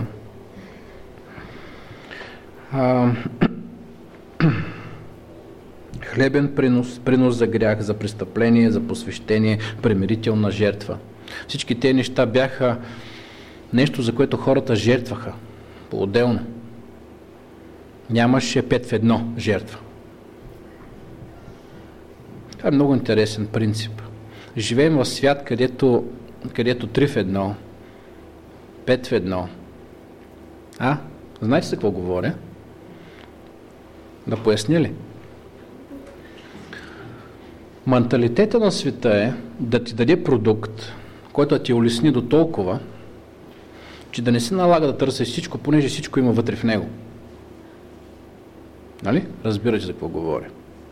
Хлебен принос, принос за грях, за престъпление, за посвещение, примирителна жертва. Всички тези неща бяха нещо, за което хората жертваха по-отделно. Нямаше 5 в 1 жертва. Това е много интересен принцип. Живеем в свят, където 3 в 1, 5 в 1. Знаете за какво говоря? Да поясня ли? Менталитета на света е да ти даде продукт, който да ти улесни до толкова, че да не се налага да търсиш всичко, понеже всичко има вътре в него. Нали? Разбирате за какво говоря.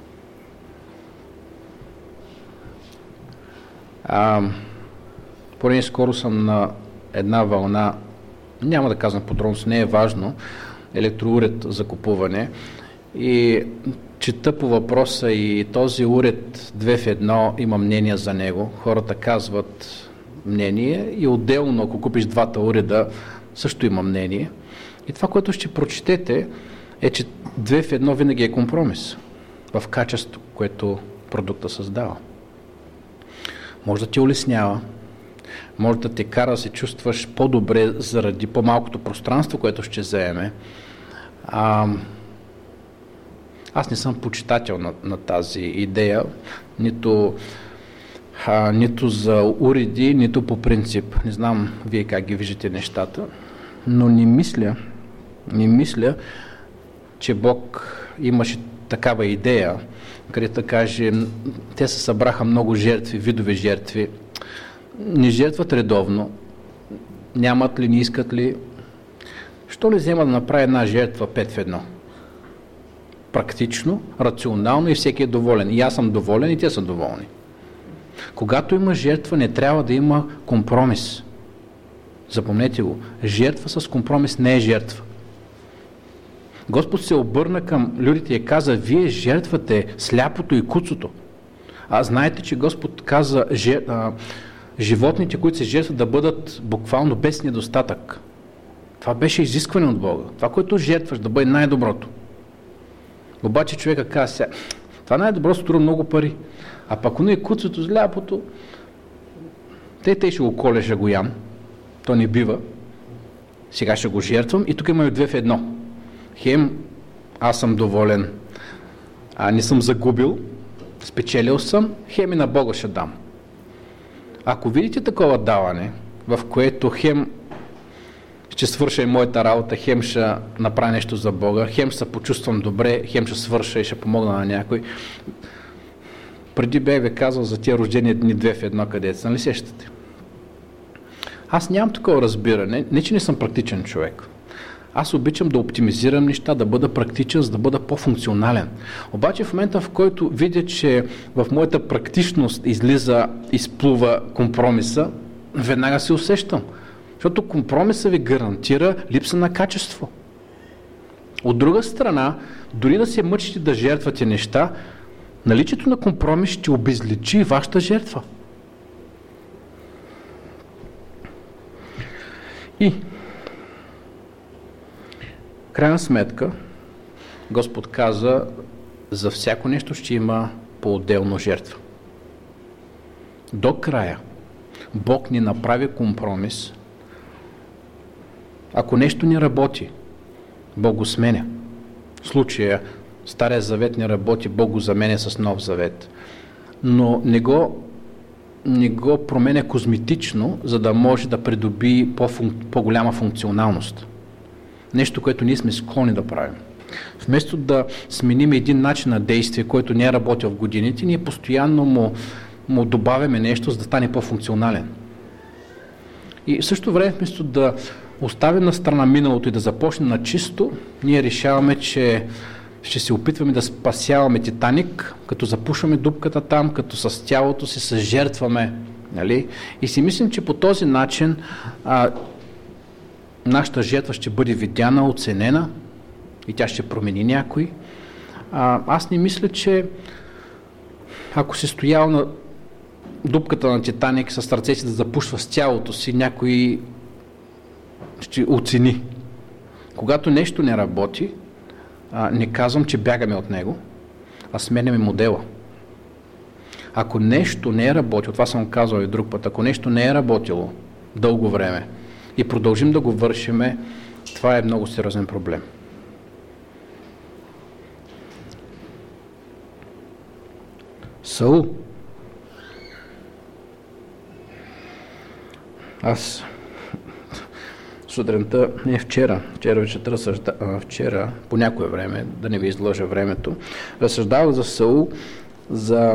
Поне скоро съм на една вълна, няма да казвам подробност, не е важно, електроуред за купуване, и чета по въпроса и този уред 2 в 1 има мнение за него. Хората казват мнение и отделно, ако купиш двата уреда, също има мнение. И това, което ще прочетете, е, че 2 в 1 винаги е компромис в качество, което продукта създава. Може да ти улеснява, може да те кара да се чувстваш по-добре заради по-малкото пространство, което ще заеме. Аз не съм почитател на тази идея, нито за уреди, нито по принцип. Не знам вие как ги виждате нещата, но не мисля, че Бог имаше такава идея, където да каже, те се събраха много жертви, видове жертви, не жертват редовно, нямат ли, не искат ли, що не взема да направи една жертва 5 в 1? Практично, рационално и всеки е доволен. И аз съм доволен, и те са доволни. Когато има жертва, не трябва да има компромис. Запомнете го. Жертва с компромис не е жертва. Господ се обърна към людите и каза, вие жертвате сляпото и куцото. Знаете, че Господ каза животните, които се жертват, да бъдат буквално без недостатък. Това беше изискване от Бога. Това, което жертваш, да бъде най-доброто. Обаче човека каза, това най-добро струва много пари. А пък оно и куцото, сляпото, те ще го колеша го ям. То не бива. Сега ще го жертвам и тук има 2 в 1. Хем, аз съм доволен, не съм загубил, спечелил съм, хем и на Бога ще дам. Ако видите такова даване, в което хем ще свърша и моята работа, хем ще направя нещо за Бога, хем ще се почувствам добре, хем ще свърша и ще помогна на някой. Преди бях ви казал за тия рождени дни 2 в 1, където са, нали сещате? Аз нямам такова разбиране, не че не съм практичен човек. Аз обичам да оптимизирам неща, да бъда практичен, за да бъда по-функционален. Обаче в момента, в който видя, че в моята практичност изплува компромиса, веднага се усещам. Защото компромиса ви гарантира липса на качество. От друга страна, дори да се мъчите да жертвате неща, наличието на компромис ще обезличи вашата жертва. И крайна сметка, Господ каза, за всяко нещо ще има по-отделно жертва. До края Бог ни направи компромис. Ако нещо не работи, Бог го сменя. В случая Стария завет не работи, Бог го заменя с Нов завет. Но не го променя козметично, за да може да придоби по-голяма функционалност. Нещо, което ние сме склонни да правим. Вместо да сменим един начин на действие, който не е работил в годините, ние постоянно му добавяме нещо, за да стане по-функционален. И в същото време, вместо да оставим на страна миналото и да започнем на чисто, ние решаваме, че ще се опитваме да спасяваме Титаник, като запушваме дупката там, като с тялото си съжертваме. Нали? И си мислим, че по този начин нашата жертва ще бъде видяна, оценена и тя ще промени някой. Аз не мисля, че ако си стоял на дупката на Титаник с ръцете да запушва с тялото си, някой ще оцени. Когато нещо не работи, не казвам, че бягаме от него, а сменяме модела. Ако нещо не е работило, това съм казал и друг път, ако нещо не е работило дълго време и продължим да го вършиме, това е много сериозен проблем. Саул. Аз сутринта, не вчера вечерта, вчера по някое време, да не ви изложа времето, разсъждавах за Саул, за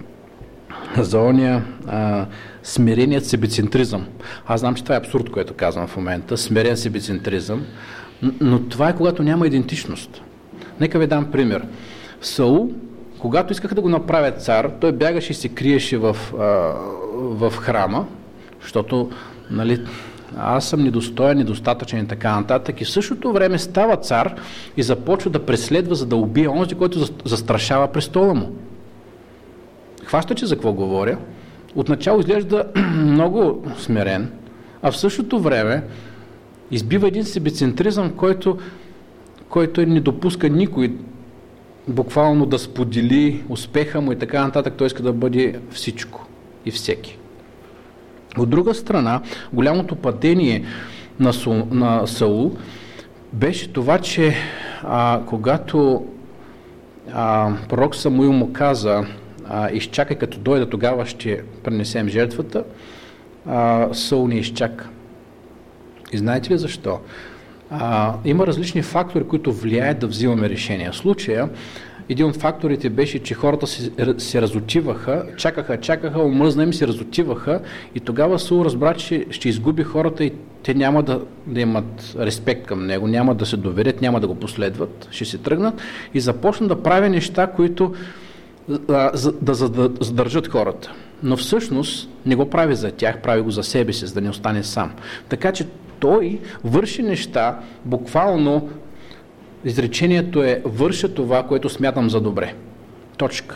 ония смиреният себецентризъм. Аз знам, че това е абсурд, което казвам в момента, смирен себецентризъм, но това е когато няма идентичност. Нека ви дам пример. Саул, когато искаха да го направят цар, той бягаше и се криеше в храма, защото, нали, аз съм недостоен, недостатъчен и така нататък. И в същото време става цар и започва да преследва, за да убие онзи, който застрашава престола му. Хващате за какво говоря? Отначало изглежда много смирен, а в същото време избива един себецентризъм, който не допуска никой буквално да сподели успеха му и така нататък. Той иска да бъде всичко и всеки. От друга страна, голямото падение на Саул беше това, че когато пророк Самуил му каза: изчакай, като дойда, тогава ще пренесем жертвата, Саул не изчака. И знаете ли защо? Има различни фактори, които влияят да взимаме решения. В случая, един от факторите беше, че хората се разотиваха, чакаха, омръзна им, се разотиваха и тогава Саул разбра, че ще изгуби хората и те няма да имат респект към него, няма да се доверят, няма да го последват, ще се тръгнат и започна да прави неща, които да задържат хората. Но всъщност не го прави за тях, прави го за себе си, за да не остане сам. Така че той върши неща, буквално изречението е: върша това, което смятам за добре. Точка.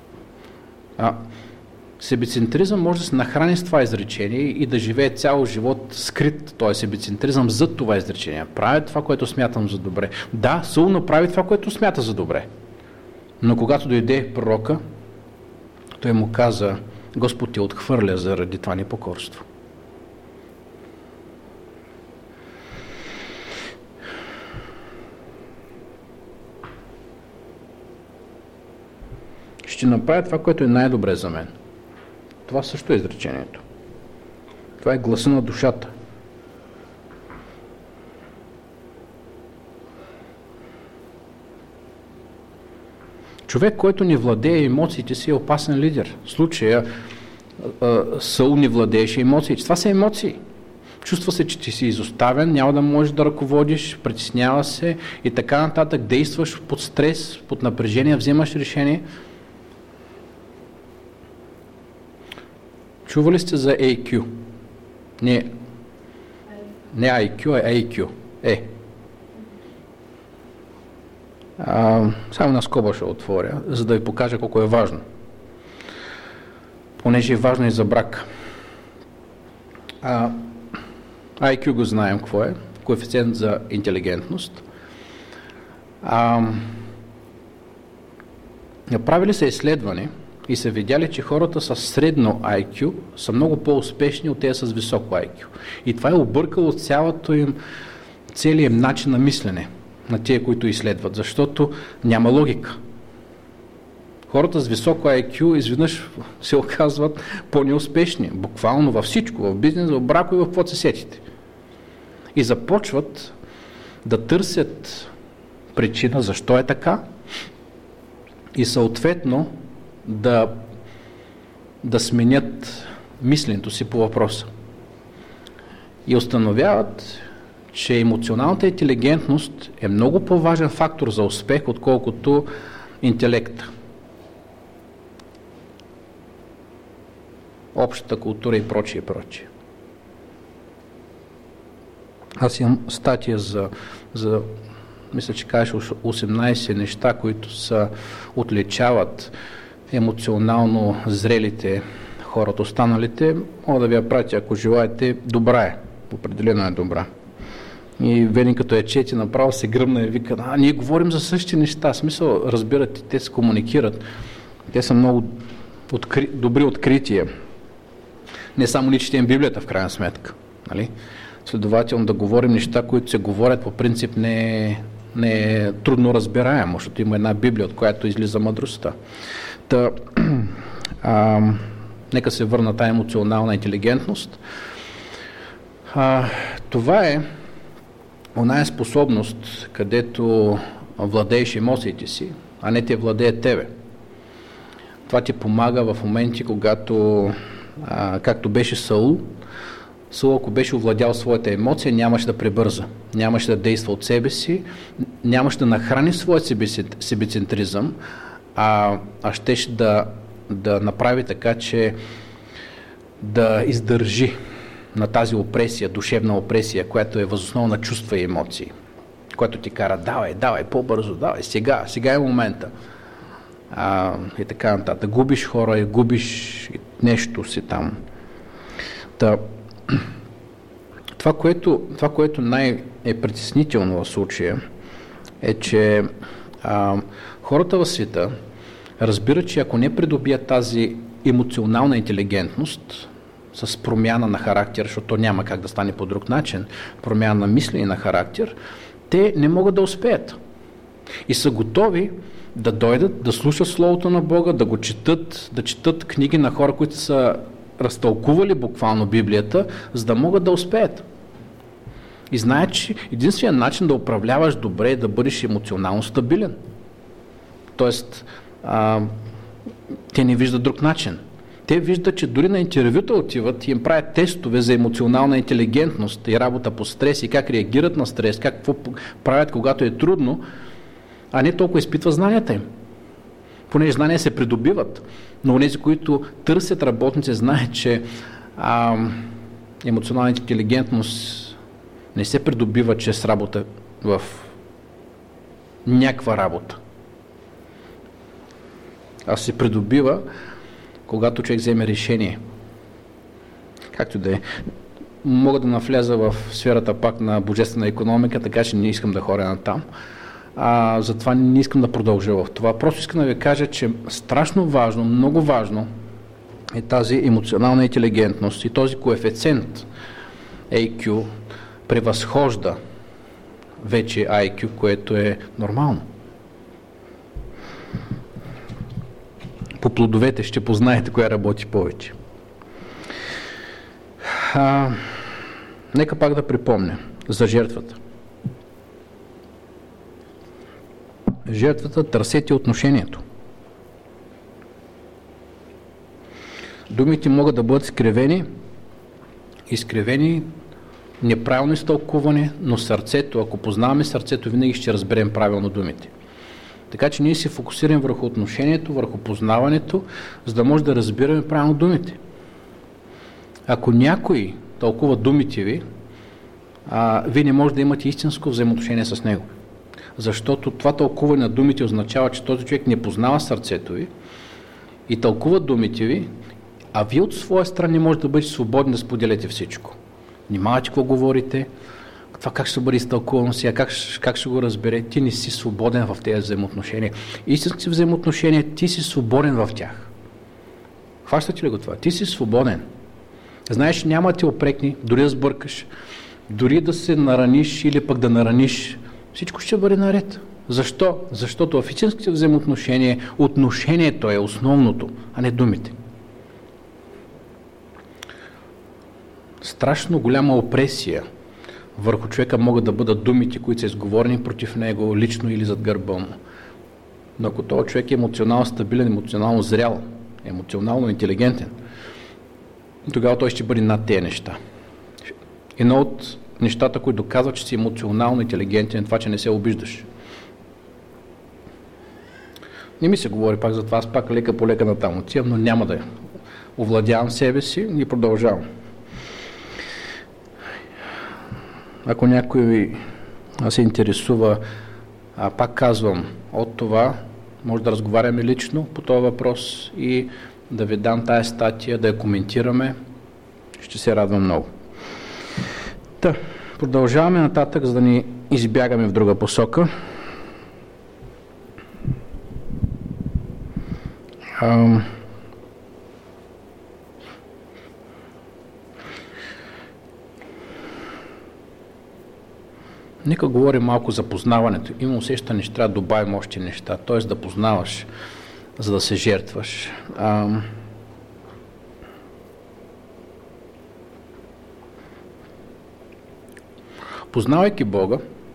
Себецентризъм може да се нахрани с това изречение и да живее цял живот скрит, т.е. себецентризъм зад това изречение. Прави това, което смятам за добре. Да, Саул направи това, което смята за добре. Но когато дойде пророка, той му каза: Господ те отхвърля заради това непокорство. Ще направя това, което е най-добре за мен. Това също е изречението. Това е гласа на душата. Човек, който не владее емоциите си, е опасен лидер. В случая Саул не владееше емоциите. Това са емоции. Чувства се, че ти си изоставен, няма да можеш да ръководиш, притеснява се и така нататък. Действаш под стрес, под напрежение, вземаш решение. Чували сте за AQ? Не IQ, а AQ. Само на скоба ще отворя, за да ви покажа колко е важно. Понеже е важно и за брак. IQ го знаем какво е. Коефициент за интелигентност. Направили са изследване и са видяли, че хората с средно IQ са много по-успешни от тези с високо IQ. И това е объркало целият им начин на мислене на тия, които изследват, защото няма логика. Хората с високо IQ изведнъж се оказват по-неуспешни, буквално във всичко, в бизнес, в брако и в каквото се сетите. И започват да търсят причина защо е така и съответно да сменят мисленето си по въпроса. И установяват, че емоционалната интелигентност е много по-важен фактор за успех, отколкото интелекта. Общата култура и прочие. Аз имам статия за мисля, че кажеш 18 неща, които отличават емоционално зрелите хора от останалите. Мога да ви я пратя, ако желаете. Добра е. Определено е добра. И Вени като я чети, направо се гръмна и вика: ние говорим за същи неща. Смисъл, разбирате, те се комуникират. Те са много добри открития. Не само ли четем Библията, в крайна сметка. Нали? Следователно да говорим неща, които се говорят, по принцип не е трудно разбираемо, защото има една Библия, от която излиза мъдростта. Нека се върна тая емоционална интелигентност. Това е оная способност, където владееш емоциите си, а не те владеят тебе. Това ти помага в моменти, когато, както беше Саул, ако беше овладял своята емоция, нямаше да пребърза, нямаше да действа от себе си, нямаше да нахрани своят себецентризъм, а щеше да направи така, че да издържи на тази опресия, душевна опресия, която е въз основа на чувства и емоции, която ти кара: давай, по-бързо, давай, сега е момента. И така нататък. Губиш хора и губиш нещо си там. Това, което най-е притеснително в случая, е, че хората в света разбират, че ако не придобият тази емоционална интелигентност, с промяна на характер, защото то няма как да стане по друг начин, промяна на мисли и на характер, те не могат да успеят. И са готови да дойдат, да слушат Словото на Бога, да го четат, да четат книги на хора, които са разтълкували буквално Библията, за да могат да успеят. И знаят, че единственият начин да управляваш добре е да бъдеш емоционално стабилен. Тоест, те не виждат друг начин. Те виждат, че дори на интервюта отиват и им правят тестове за емоционална интелигентност и работа по стрес и как реагират на стрес, какво правят, когато е трудно, а не толкова изпитва знанията им. Понеже знания се придобиват, но тези, които търсят работници, знаят, че емоционалната интелигентност не се придобива чрез работа в някаква работа, а се придобива, когато човек вземе решение. Както да е. Мога да навляза в сферата пак на божествена икономика, така че не искам да ходя на там. Затова не искам да продължа в това. Просто искам да ви кажа, че страшно важно, много важно е тази емоционална интелигентност и този коефициент AQ превъзхожда вече IQ, което е нормално. По плодовете ще познаете коя работи повече. Нека пак да припомня за жертвата. Жертвата търсете отношението. Думите могат да бъдат изкривени, неправилно изтълкуване, но сърцето, ако познаваме сърцето, винаги ще разберем правилно думите. Така че ние се фокусираме върху отношението, върху познаването, за да може да разбираме правилно думите. Ако някой тълкува думите ви, вие не може да имате истинско взаимоотношение с него. Защото това тълкуване на думите означава, че този човек не познава сърцето ви и тълкува думите ви, а вие от своя страна не може да бъдете свободни да споделяте всичко. Внимавайте какво говорите, това как ще бъде изтълкувано сега, как ще го разбере. Ти не си свободен в тези взаимоотношения. Истински взаимоотношения, ти си свободен в тях. Хващате ли го това? Ти си свободен. Знаеш, няма да те опрекни, дори да сбъркаш, дори да се нараниш или пък да нараниш, всичко ще бъде наред. Защо? Защото в истинските взаимоотношения отношението е основното, а не думите. Страшно голяма опресия върху човека могат да бъдат думите, които са изговорени против него, лично или зад гърба му. Но ако този човек е емоционално стабилен, емоционално зрял, емоционално интелигентен, тогава той ще бъде над тези неща. Едно от нещата, които доказват, че си емоционално интелигентен, е това, че не се обиждаш. Не ми се говори пак за това, аз пак лека по лека натам отивам, но няма да овладявам себе си и продължавам. Ако някой се интересува, пак казвам, от това, може да разговаряме лично по този въпрос и да ви дам тая статия, да я коментираме. Ще се радвам много. Продължаваме нататък, за да ни избягаме в друга посока. Нека говорим малко за познаването. Има усещане, че трябва да добавим още неща, т.е. да познаваш, за да се жертваш. Познавайки Бога,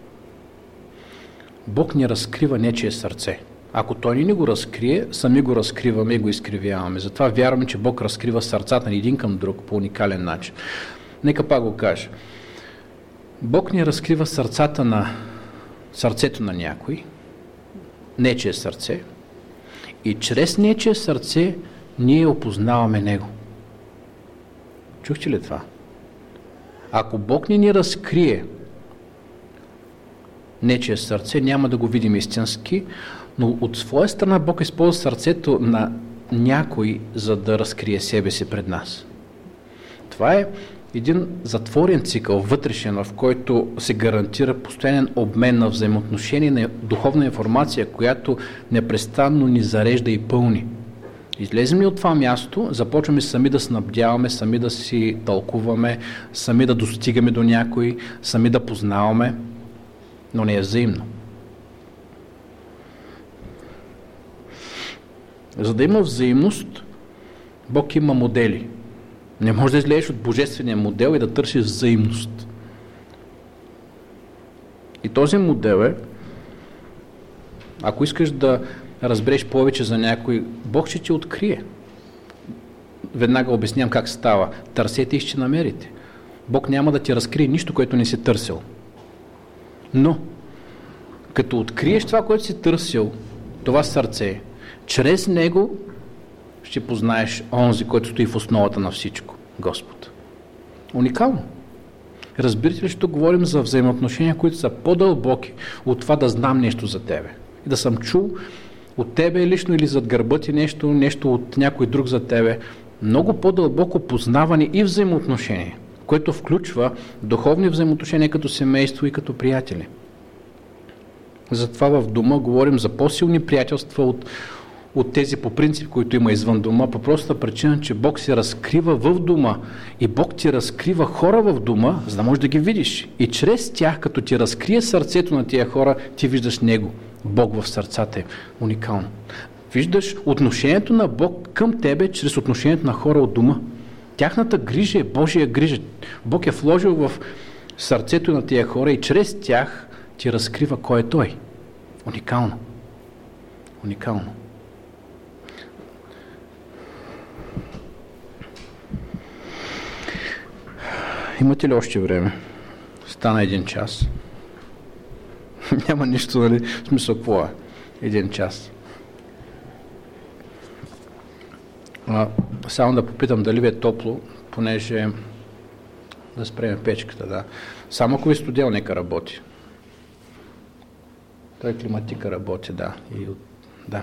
Бог ни разкрива нечие сърце. Ако Той ни го разкрие, сами го разкриваме и го изкривяваме. Затова вярваме, че Бог разкрива сърцата ни един към друг по уникален начин. Нека пак го кажа. Бог ни разкрива сърцето на някой, нечие сърце, и чрез нечие сърце ние опознаваме Него. Чухте ли това? Ако Бог ни разкрие нечие сърце, няма да го видим истински, но от своя страна Бог използва сърцето на някой, за да разкрие себе си пред нас. Това е един затворен цикъл, вътрешен, в който се гарантира постоянен обмен на взаимоотношения на духовна информация, която непрестанно ни зарежда и пълни. Излезем ли от това място, започваме сами да снабдяваме, сами да си тълкуваме, сами да достигаме до някой, сами да познаваме, но не е взаимно. За да има взаимност, Бог има модели. Не можеш да излезеш от божествения модел и да търсиш взаимност. И този модел е, ако искаш да разбереш повече за някой, Бог ще ти открие. Веднага обяснявам как става. Търсете и ще намерите. Бог няма да ти разкрие нищо, което не си търсил. Но, като откриеш това, което си търсил, това сърце, чрез него ще познаеш онзи, който стои в основата на всичко. Господ. Уникално. Разбирате ли, че тук говорим за взаимоотношения, които са по-дълбоки от това да знам нещо за тебе. И да съм чул от тебе лично или зад гърба ти нещо от някой друг за тебе. Много по-дълбоко познаване и взаимоотношение, което включва духовни взаимоотношения като семейство и като приятели. Затова в дома говорим за по-силни приятелства от тези по принцип, които има извън дома, по простата причина, че Бог се разкрива в дома и Бог ти разкрива хора в дома, за да можеш да ги видиш. И чрез тях, като ти разкрие сърцето на тия хора, ти виждаш Него, Бог в сърцата им. Уникално. Виждаш отношението на Бог към тебе чрез отношението на хора от дома. Тяхната грижа е Божия грижа. Бог е вложил в сърцето на тия хора и чрез тях ти разкрива кой е Той. Уникално. Уникално. Имате ли още време? Стана 1 час. Няма нищо, нали? В смисъл, какво е? 1 час. Само да попитам дали ви е топло, понеже да спреме печката, да. Само ако ви студел, нека работи. Той климатика работи, да. Да.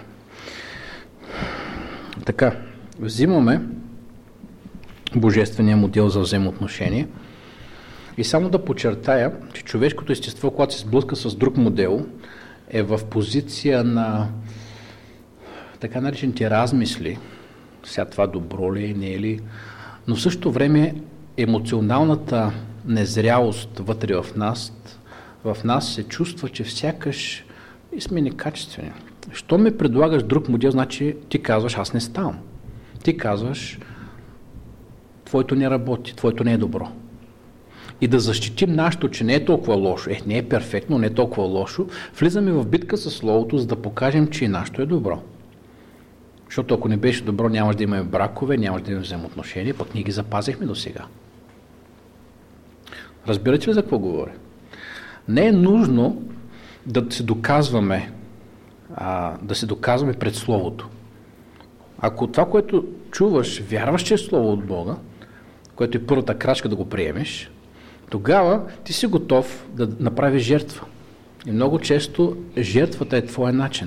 Така, взимаме божествения модел за взаимоотношение и само да подчертая, че човешкото естество, когато се сблъска с друг модел, е в позиция на така наречените размисли, сега това добро ли е, не е ли, но в същото време емоционалната незрялост вътре в нас се чувства, че сякаш сме некачествени. Що ми предлагаш друг модел, значи ти казваш, аз не ставам. Ти казваш, твоето не работи, твоето не е добро. И да защитим нашето, че не е толкова лошо, не е перфектно, не е толкова лошо, влизаме в битка със Словото, за да покажем, че и нашето е добро. Защото ако не беше добро, нямаш да имаме бракове, нямаш да имаме взаимоотношения, пък ние ги запазихме до сега. Разбирате ли за какво говоря? Не е нужно да се доказваме, пред Словото. Ако това, което чуваш, вярваш, че е Слово от Бога, което е първата крачка да го приемеш, тогава ти си готов да направиш жертва. И много често жертвата е твоя начин.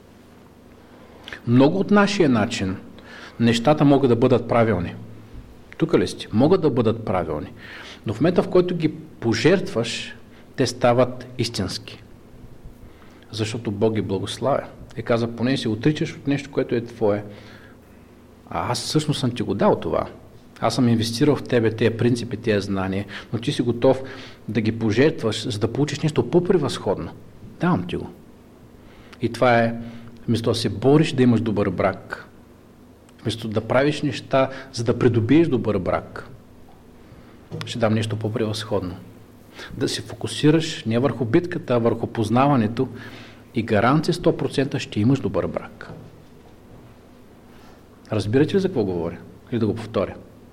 Много от нашия начин нещата могат да бъдат правилни. Тук ли сте? Могат да бъдат правилни. Но в момента, в който ги пожертваш, те стават истински. Защото Бог ги благославя. И каза, поне си отричаш от нещо, което е твое. А аз всъщност съм ти го дал това. Аз съм инвестирал в тебе тези принципи, тези знания, но ти си готов да ги пожертваш, за да получиш нещо по-превъзходно. Давам ти го. И това е, вместо да се бориш да имаш добър брак, вместо да правиш неща, за да придобиеш добър брак, ще дам нещо по-превъзходно. Да се фокусираш не върху битката, а върху познаването и гаранция 100% ще имаш добър брак. Разбирате ли за какво говоря? Или да го повторя?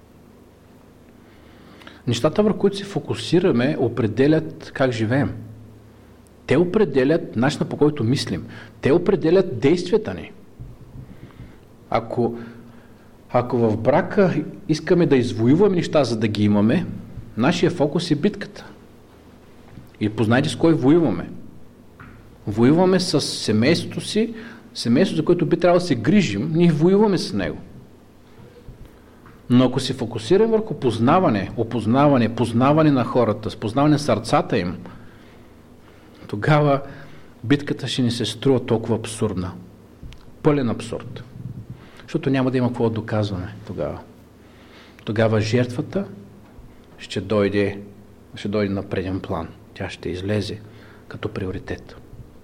Нещата, върху които се фокусираме, определят как живеем. Те определят начина, по който мислим. Те определят действията ни. Ако в брака искаме да извоюваме неща, за да ги имаме, нашия фокус е битката. И познайте с кой воюваме. Воюваме с семейството си, семейството, за което би трябвало да се грижим, ние воюваме с него. Но ако се фокусираме върху познаване на хората, познаване на сърцата им, тогава битката ще ни се струва толкова абсурдна. Пълен абсурд. Защото няма да има какво да доказваме тогава. Тогава жертвата ще дойде на преден план. Тя ще излезе като приоритет.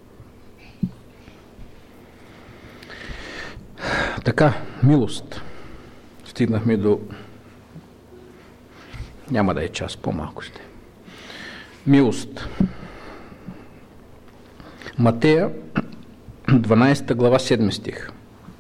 Така, милост. Стигнахме до... Няма да е час, по-малко ще. Милост. Матея, 12 глава, 7 стих.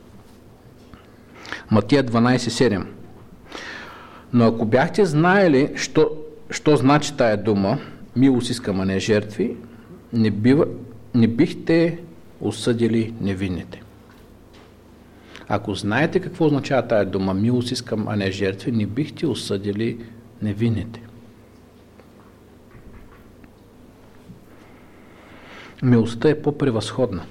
Матея 12:7. Но ако бяхте знаели, що значи тая дума, милост искам, а не жертви, не бихте осъдили невинните. Ако знаете какво означава тая дума, милост искам, а не жертви, не бихте осъдили невинните. Милостта е по-превъзходна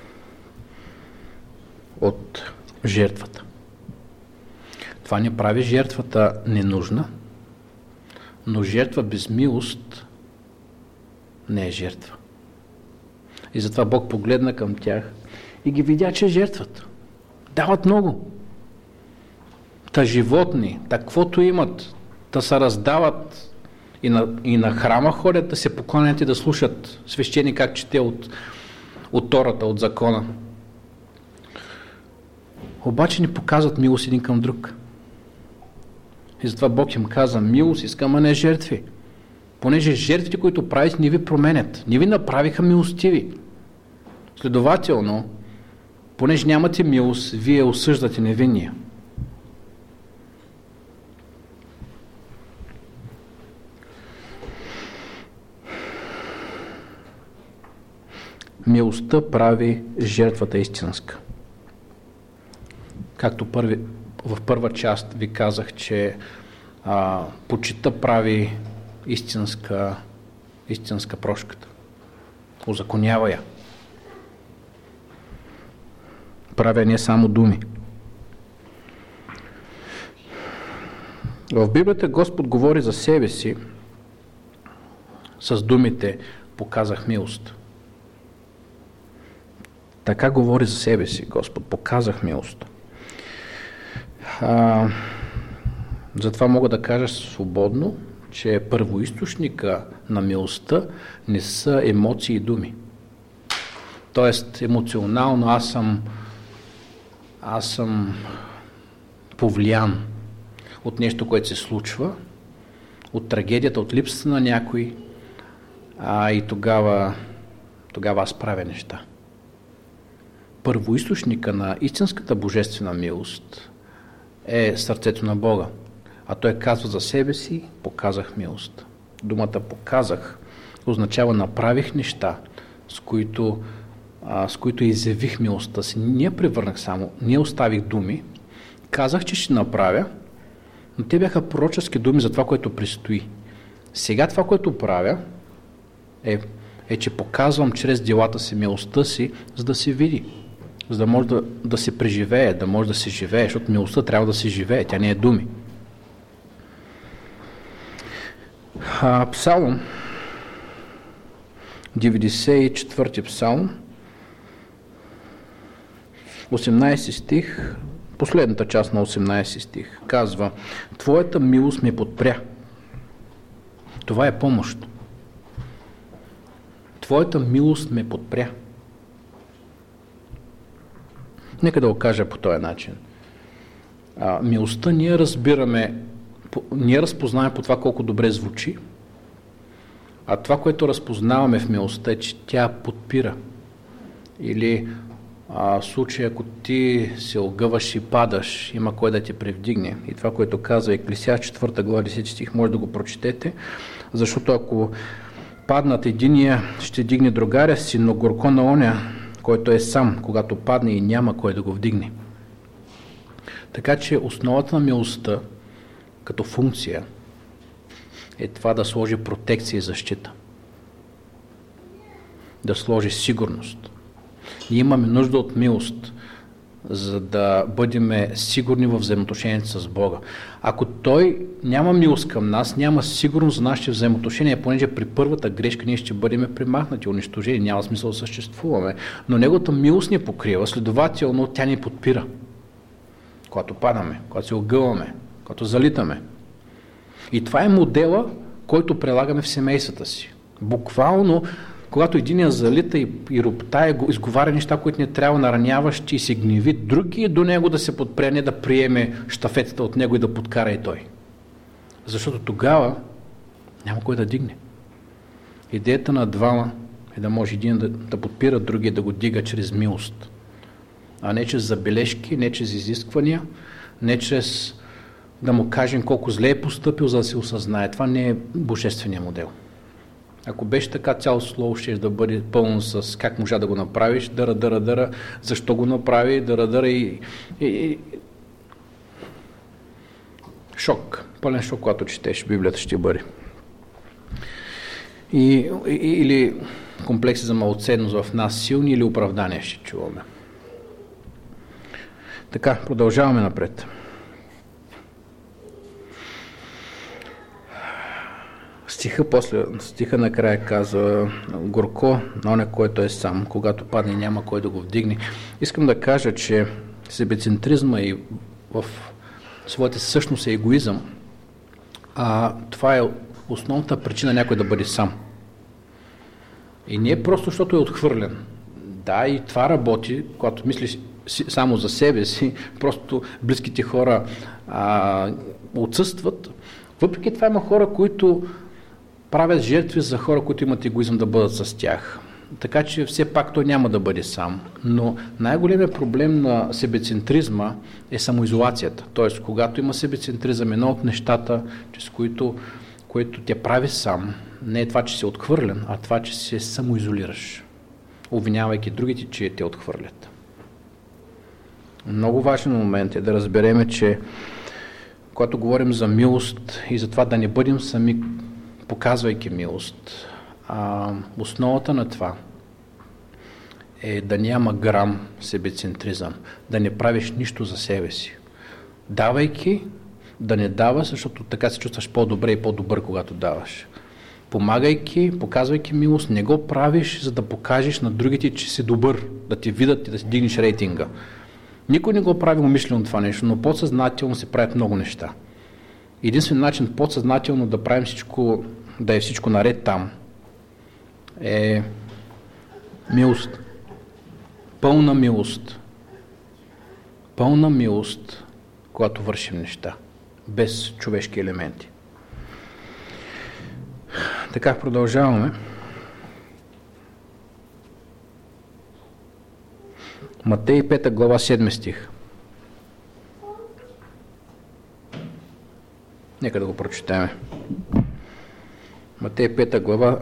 от жертвата. Това не прави жертвата ненужна, но жертва без милост не е жертва. И затова Бог погледна към тях и ги видя, че жертват. Дават много. Та животни, каквото имат, да се раздават и на храма ходят, да се поклонят и да слушат свещени как чете от Тората, от закона. Обаче ни показват милост един към друг. И затова Бог им каза, милост искам, а не жертви. Понеже жертвите, които правите, не ви променят. Не ви направиха милостиви. Следователно, понеже нямате милост, вие осъждате невинния. Милостта прави жертвата истинска. Както в първа част ви казах, че почита прави истинска прошката. Узаконява я. Правя не само думи. В Библията Господ говори за себе си с думите показах милост. Така говори за себе си Господ. Показах милост. Затова мога да кажа свободно, че първоизточника на милостта не са емоции и думи. Тоест, емоционално аз съм повлиян от нещо, което се случва, от трагедията, от липсата на някой, и тогава аз правя неща. Първоизточника на истинската божествена милост е сърцето на Бога. А той казва за себе си, показах милост. Думата показах означава направих неща, с които изявих милостта си. Не я превърнах само, не оставих думи. Казах, че ще направя, но те бяха пророчески думи за това, което предстои. Сега това, което правя, е, че показвам чрез делата си милостта си, за да се види. За да може да се преживее, да може да се живее, защото милостта трябва да се живее, тя не е думи. Псалом, 94 псалом, 18 стих, последната част на 18 стих, казва: Твоята милост ме подпря. Това е помощ. Твоята милост ме подпря. Нека да го кажа по този начин. Милостта ние разпознаваме по това колко добре звучи, а това, което разпознаваме в милостта е, че тя подпира. Или в случай, ако ти се огъваш и падаш, има кой да те превдигне. И това, което казва Еклесиаст 4 глава 10 стих, може да го прочетете, защото ако паднат единия, ще дигне другаря си, но горко на оня, който е сам, когато падне и няма кой да го вдигне. Така че основата на милостта като функция е това да сложи протекция и защита. Да сложи сигурност. Ние имаме нужда от милост, за да бъдем сигурни в взаимоотношението с Бога. Ако Той няма милост към нас, няма сигурност за нашите взаимоотношения, понеже при първата грешка ние ще бъдем примахнати, унищожени, няма смисъл да съществуваме. Но Неговата милост ни покрива, следователно тя ни подпира. когато падаме, когато се огъваме, когато залитаме. И това е модела, който прилагаме в семействата си. Буквално, когато единия залита и роптае, изговаря неща, които не трябва, нараняващи и се гневи, други до него да се подпре, да приеме щафетата от него и да подкара и той. Защото тогава няма кой да дигне. Идеята на двама е да може един да подпира другия, да го дига чрез милост. А не чрез забележки, не чрез изисквания, не чрез да му кажем колко зле е постъпил, за да се осъзнае. Това не е божествения модел. Ако беше така, цяло слово ще да бъде пълно с как можа да го направиш, дъра, защо го направи, дъра и шок, пълен шок, когато четеш Библията, ще бъде. Или комплекси за малоценност в нас силни, или оправдания ще чуваме. Така, продължаваме напред. Стиха накрая казва: горко на оня, който е сам, когато падне, няма кой да го вдигне. Искам да кажа, че себецентризма и в своята същност е егоизъм. Това е основната причина някой да бъде сам. И не е просто, защото е отхвърлен. Да, и това работи, когато мислиш само за себе си, просто близките хора отсъстват. Въпреки това има хора, които правят жертви за хора, които имат егоизъм, да бъдат с тях. Така че все пак той няма да бъде сам. Но най-големият проблем на себецентризма е самоизолацията. Тоест, когато има себецентризъм, едно от нещата, чрез което те прави сам, не е това, че си отхвърлен, а това, че се самоизолираш, обвинявайки другите, че те отхвърлят. Много важен момент е да разбереме, че когато говорим за милост и за това да не бъдем сами, показвайки милост, основата на това е да няма грам себецентризъм, да не правиш нищо за себе си. Давайки, да не даваш, защото така се чувстваш по-добре и по-добър, когато даваш. Помагайки, показвайки милост, не го правиш, за да покажеш на другите, че си добър, да те видят и да си дигнеш рейтинга. Никой не го прави умишлено това нещо, но подсъзнателно се правят много неща. Единствен начин подсъзнателно да правим всичко, да е всичко наред там, е милост. Пълна милост. Пълна милост, когато вършим неща, без човешки елементи. Така, продължаваме. Матей 5 глава 7 стих. Нека да го прочетем. Матей 5 глава.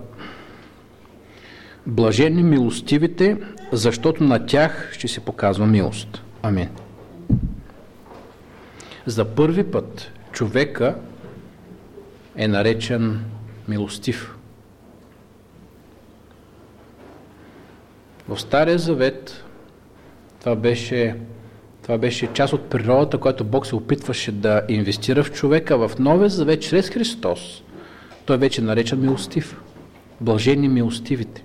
Блажени милостивите, защото на тях ще се показва милост. Амин. За първи път човека е наречен милостив. В Стария Завет това беше част от природата, която Бог се опитваше да инвестира в човека. В Новия Завет, чрез Христос, той вече е наречен милостив. Блажени милостивите.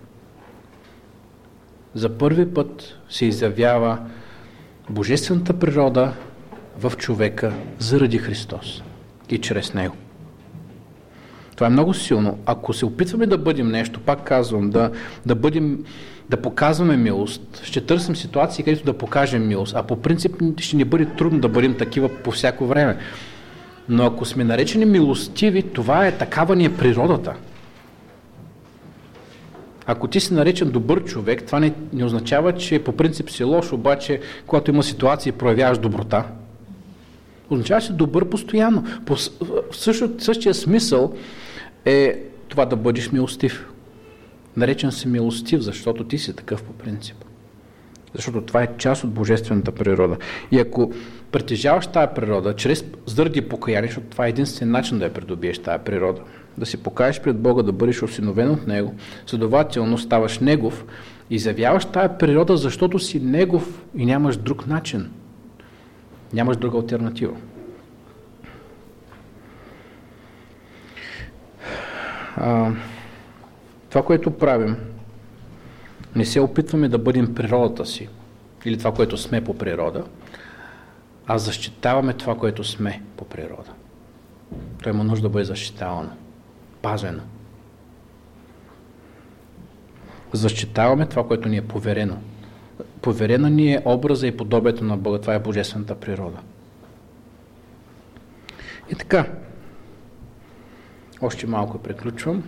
За първи път се изявява божествената природа в човека заради Христос и чрез Него. Това е много силно. Ако се опитваме да бъдем нещо, пак казвам, да показваме милост, ще търсим ситуации, където да покажем милост, а по принцип ще ни бъде трудно да бъдем такива по всяко време. Но ако сме наречени милостиви, това е такава ни е природата. Ако ти си наречен добър човек, това не означава, че по принцип си лош, обаче когато има ситуации проявяваш доброта. Означава, че си добър постоянно. Същия смисъл е това да бъдеш милостив. Наречен си милостив, защото ти си такъв по принцип. Защото това е част от божествената природа. И ако притежаваш тая природа, заради покаяние, защото това е единствен начин да я придобиеш тая природа, да се покаеш пред Бога, да бъдеш осиновен от Него, следователно ставаш Негов, изявяваш тая природа, защото си Негов и нямаш друг начин. Нямаш друга алтернатива. Това, което правим, не се опитваме да бъдем природата си, или това, което сме по природа, а защитаваме това, което сме по природа. Той има нужда да бъде защитавано, пазено. Защитаваме това, което ни е поверено. Поверена ни е образа и подобието на Бога. Това е божествената природа. И така, още малко приключвам.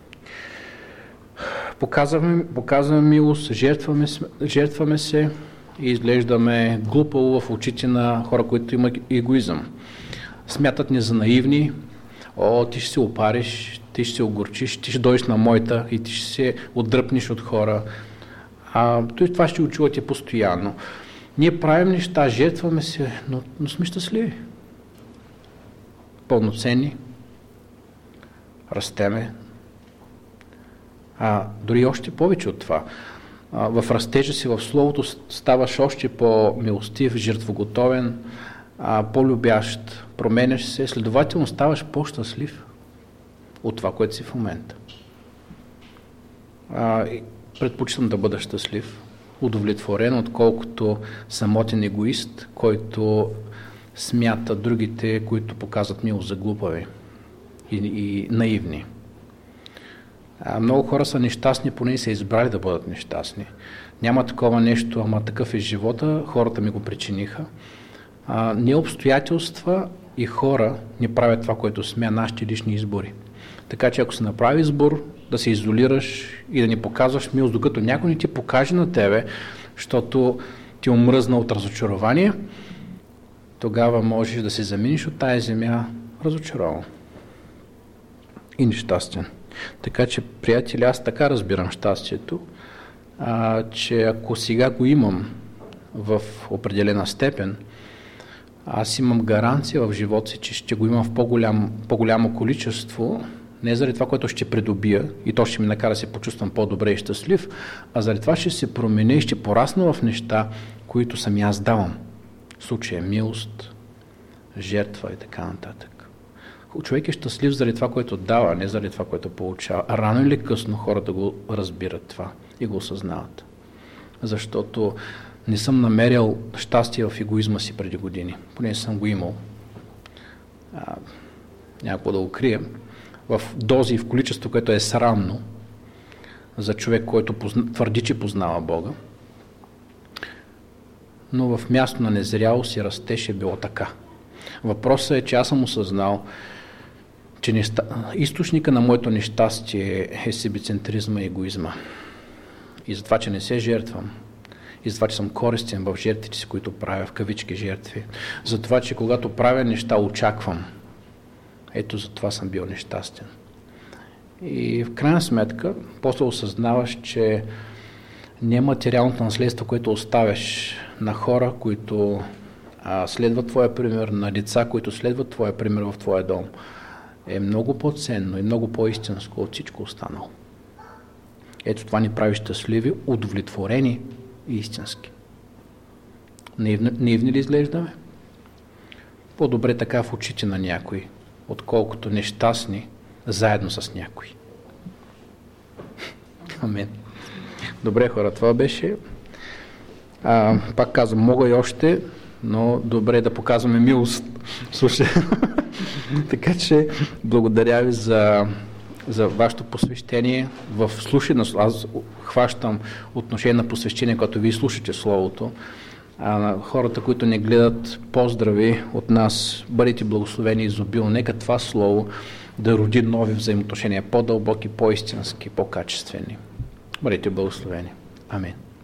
Показваме милост, жертваме се и изглеждаме глупаво в очите на хора, които имат егоизъм. Смятат ни за наивни. Ти ще се опариш, ти ще се огорчиш, ти ще дойдеш на моята и ти ще се отдръпнеш от хора. Това ще учувате постоянно. Ние правим неща, жертваме се, но сме щастливи. Пълноценни. Растеме. Дори още повече от това. В растежа си в Словото ставаш още по-милостив, жертвоготовен, по-любящ, променяш се, следователно ставаш по-щастлив от това, което си в момента. Предпочитам да бъда щастлив, удовлетворен, отколкото самотен егоист, който смята другите, които показват милост за глупави и наивни. Много хора са нещастни, поне са избрали да бъдат нещастни. Няма такова нещо, ама такъв е живота, хората ми го причиниха. Не обстоятелства и хора ни правят това, което сме, нашите лични избори. Така че ако се направи избор да се изолираш и да ни показваш милост, докато някой не ти покаже на тебе, защото ти омръзна от разочарование, тогава можеш да се заминиш от тая земя разочарован и нещастен. Така че, приятели, аз така разбирам щастието, че ако сега го имам в определена степен, аз имам гаранция в живота си, че ще го имам в по-голямо количество, не заради това, което ще придобия и то ще ми накара да се почувствам по-добре и щастлив, а заради това ще се променя и ще порасна в неща, които сами аз давам. В случая милост, жертва и така нататък. Човек е щастлив заради това, което дава, не заради това, което получава. А рано или късно хората го разбират това и го осъзнават. Защото не съм намерил щастие в егоизма си преди години. Поне съм го имал. Някакво да го крия. В дози и в количество, което е срамно за човек, който твърди, че познава Бога. Но в място на незрялост и растеж е било така. Въпросът е, че аз съм осъзнал, че източника на моето нещастие е себецентризма и егоизма. И за това, че не се жертвам. И за това, че съм користен в жертвите си, които правя, в кавички жертви. За това, че когато правя неща, очаквам. Ето за това съм бил нещастен. И в крайна сметка, после осъзнаваш, че не е материалното наследство, което оставяш на хора, които следват твоя пример, на деца, които следват твоя пример в твоя дом, е много по-ценно и много по-истинско от всичко останало. Ето това ни прави щастливи, удовлетворени и истински. Наивни ли изглеждаме? По-добре така в очите на някой, отколкото нещастни заедно с някой. Амен. Добре, хора, това беше. Пак казвам, мога и още, но добре да показваме милост. Слушай. Така че, благодаря ви за вашето посвещение в слушане. Аз хващам отношение на посвещение, когато вие слушате Словото. На хората, които не гледат, поздрави от нас, бъдете благословени изобилно. Нека това Слово да роди нови взаимоотношения, по-дълбоки, по-истински, по-качествени. Бъдете благословени. Амин.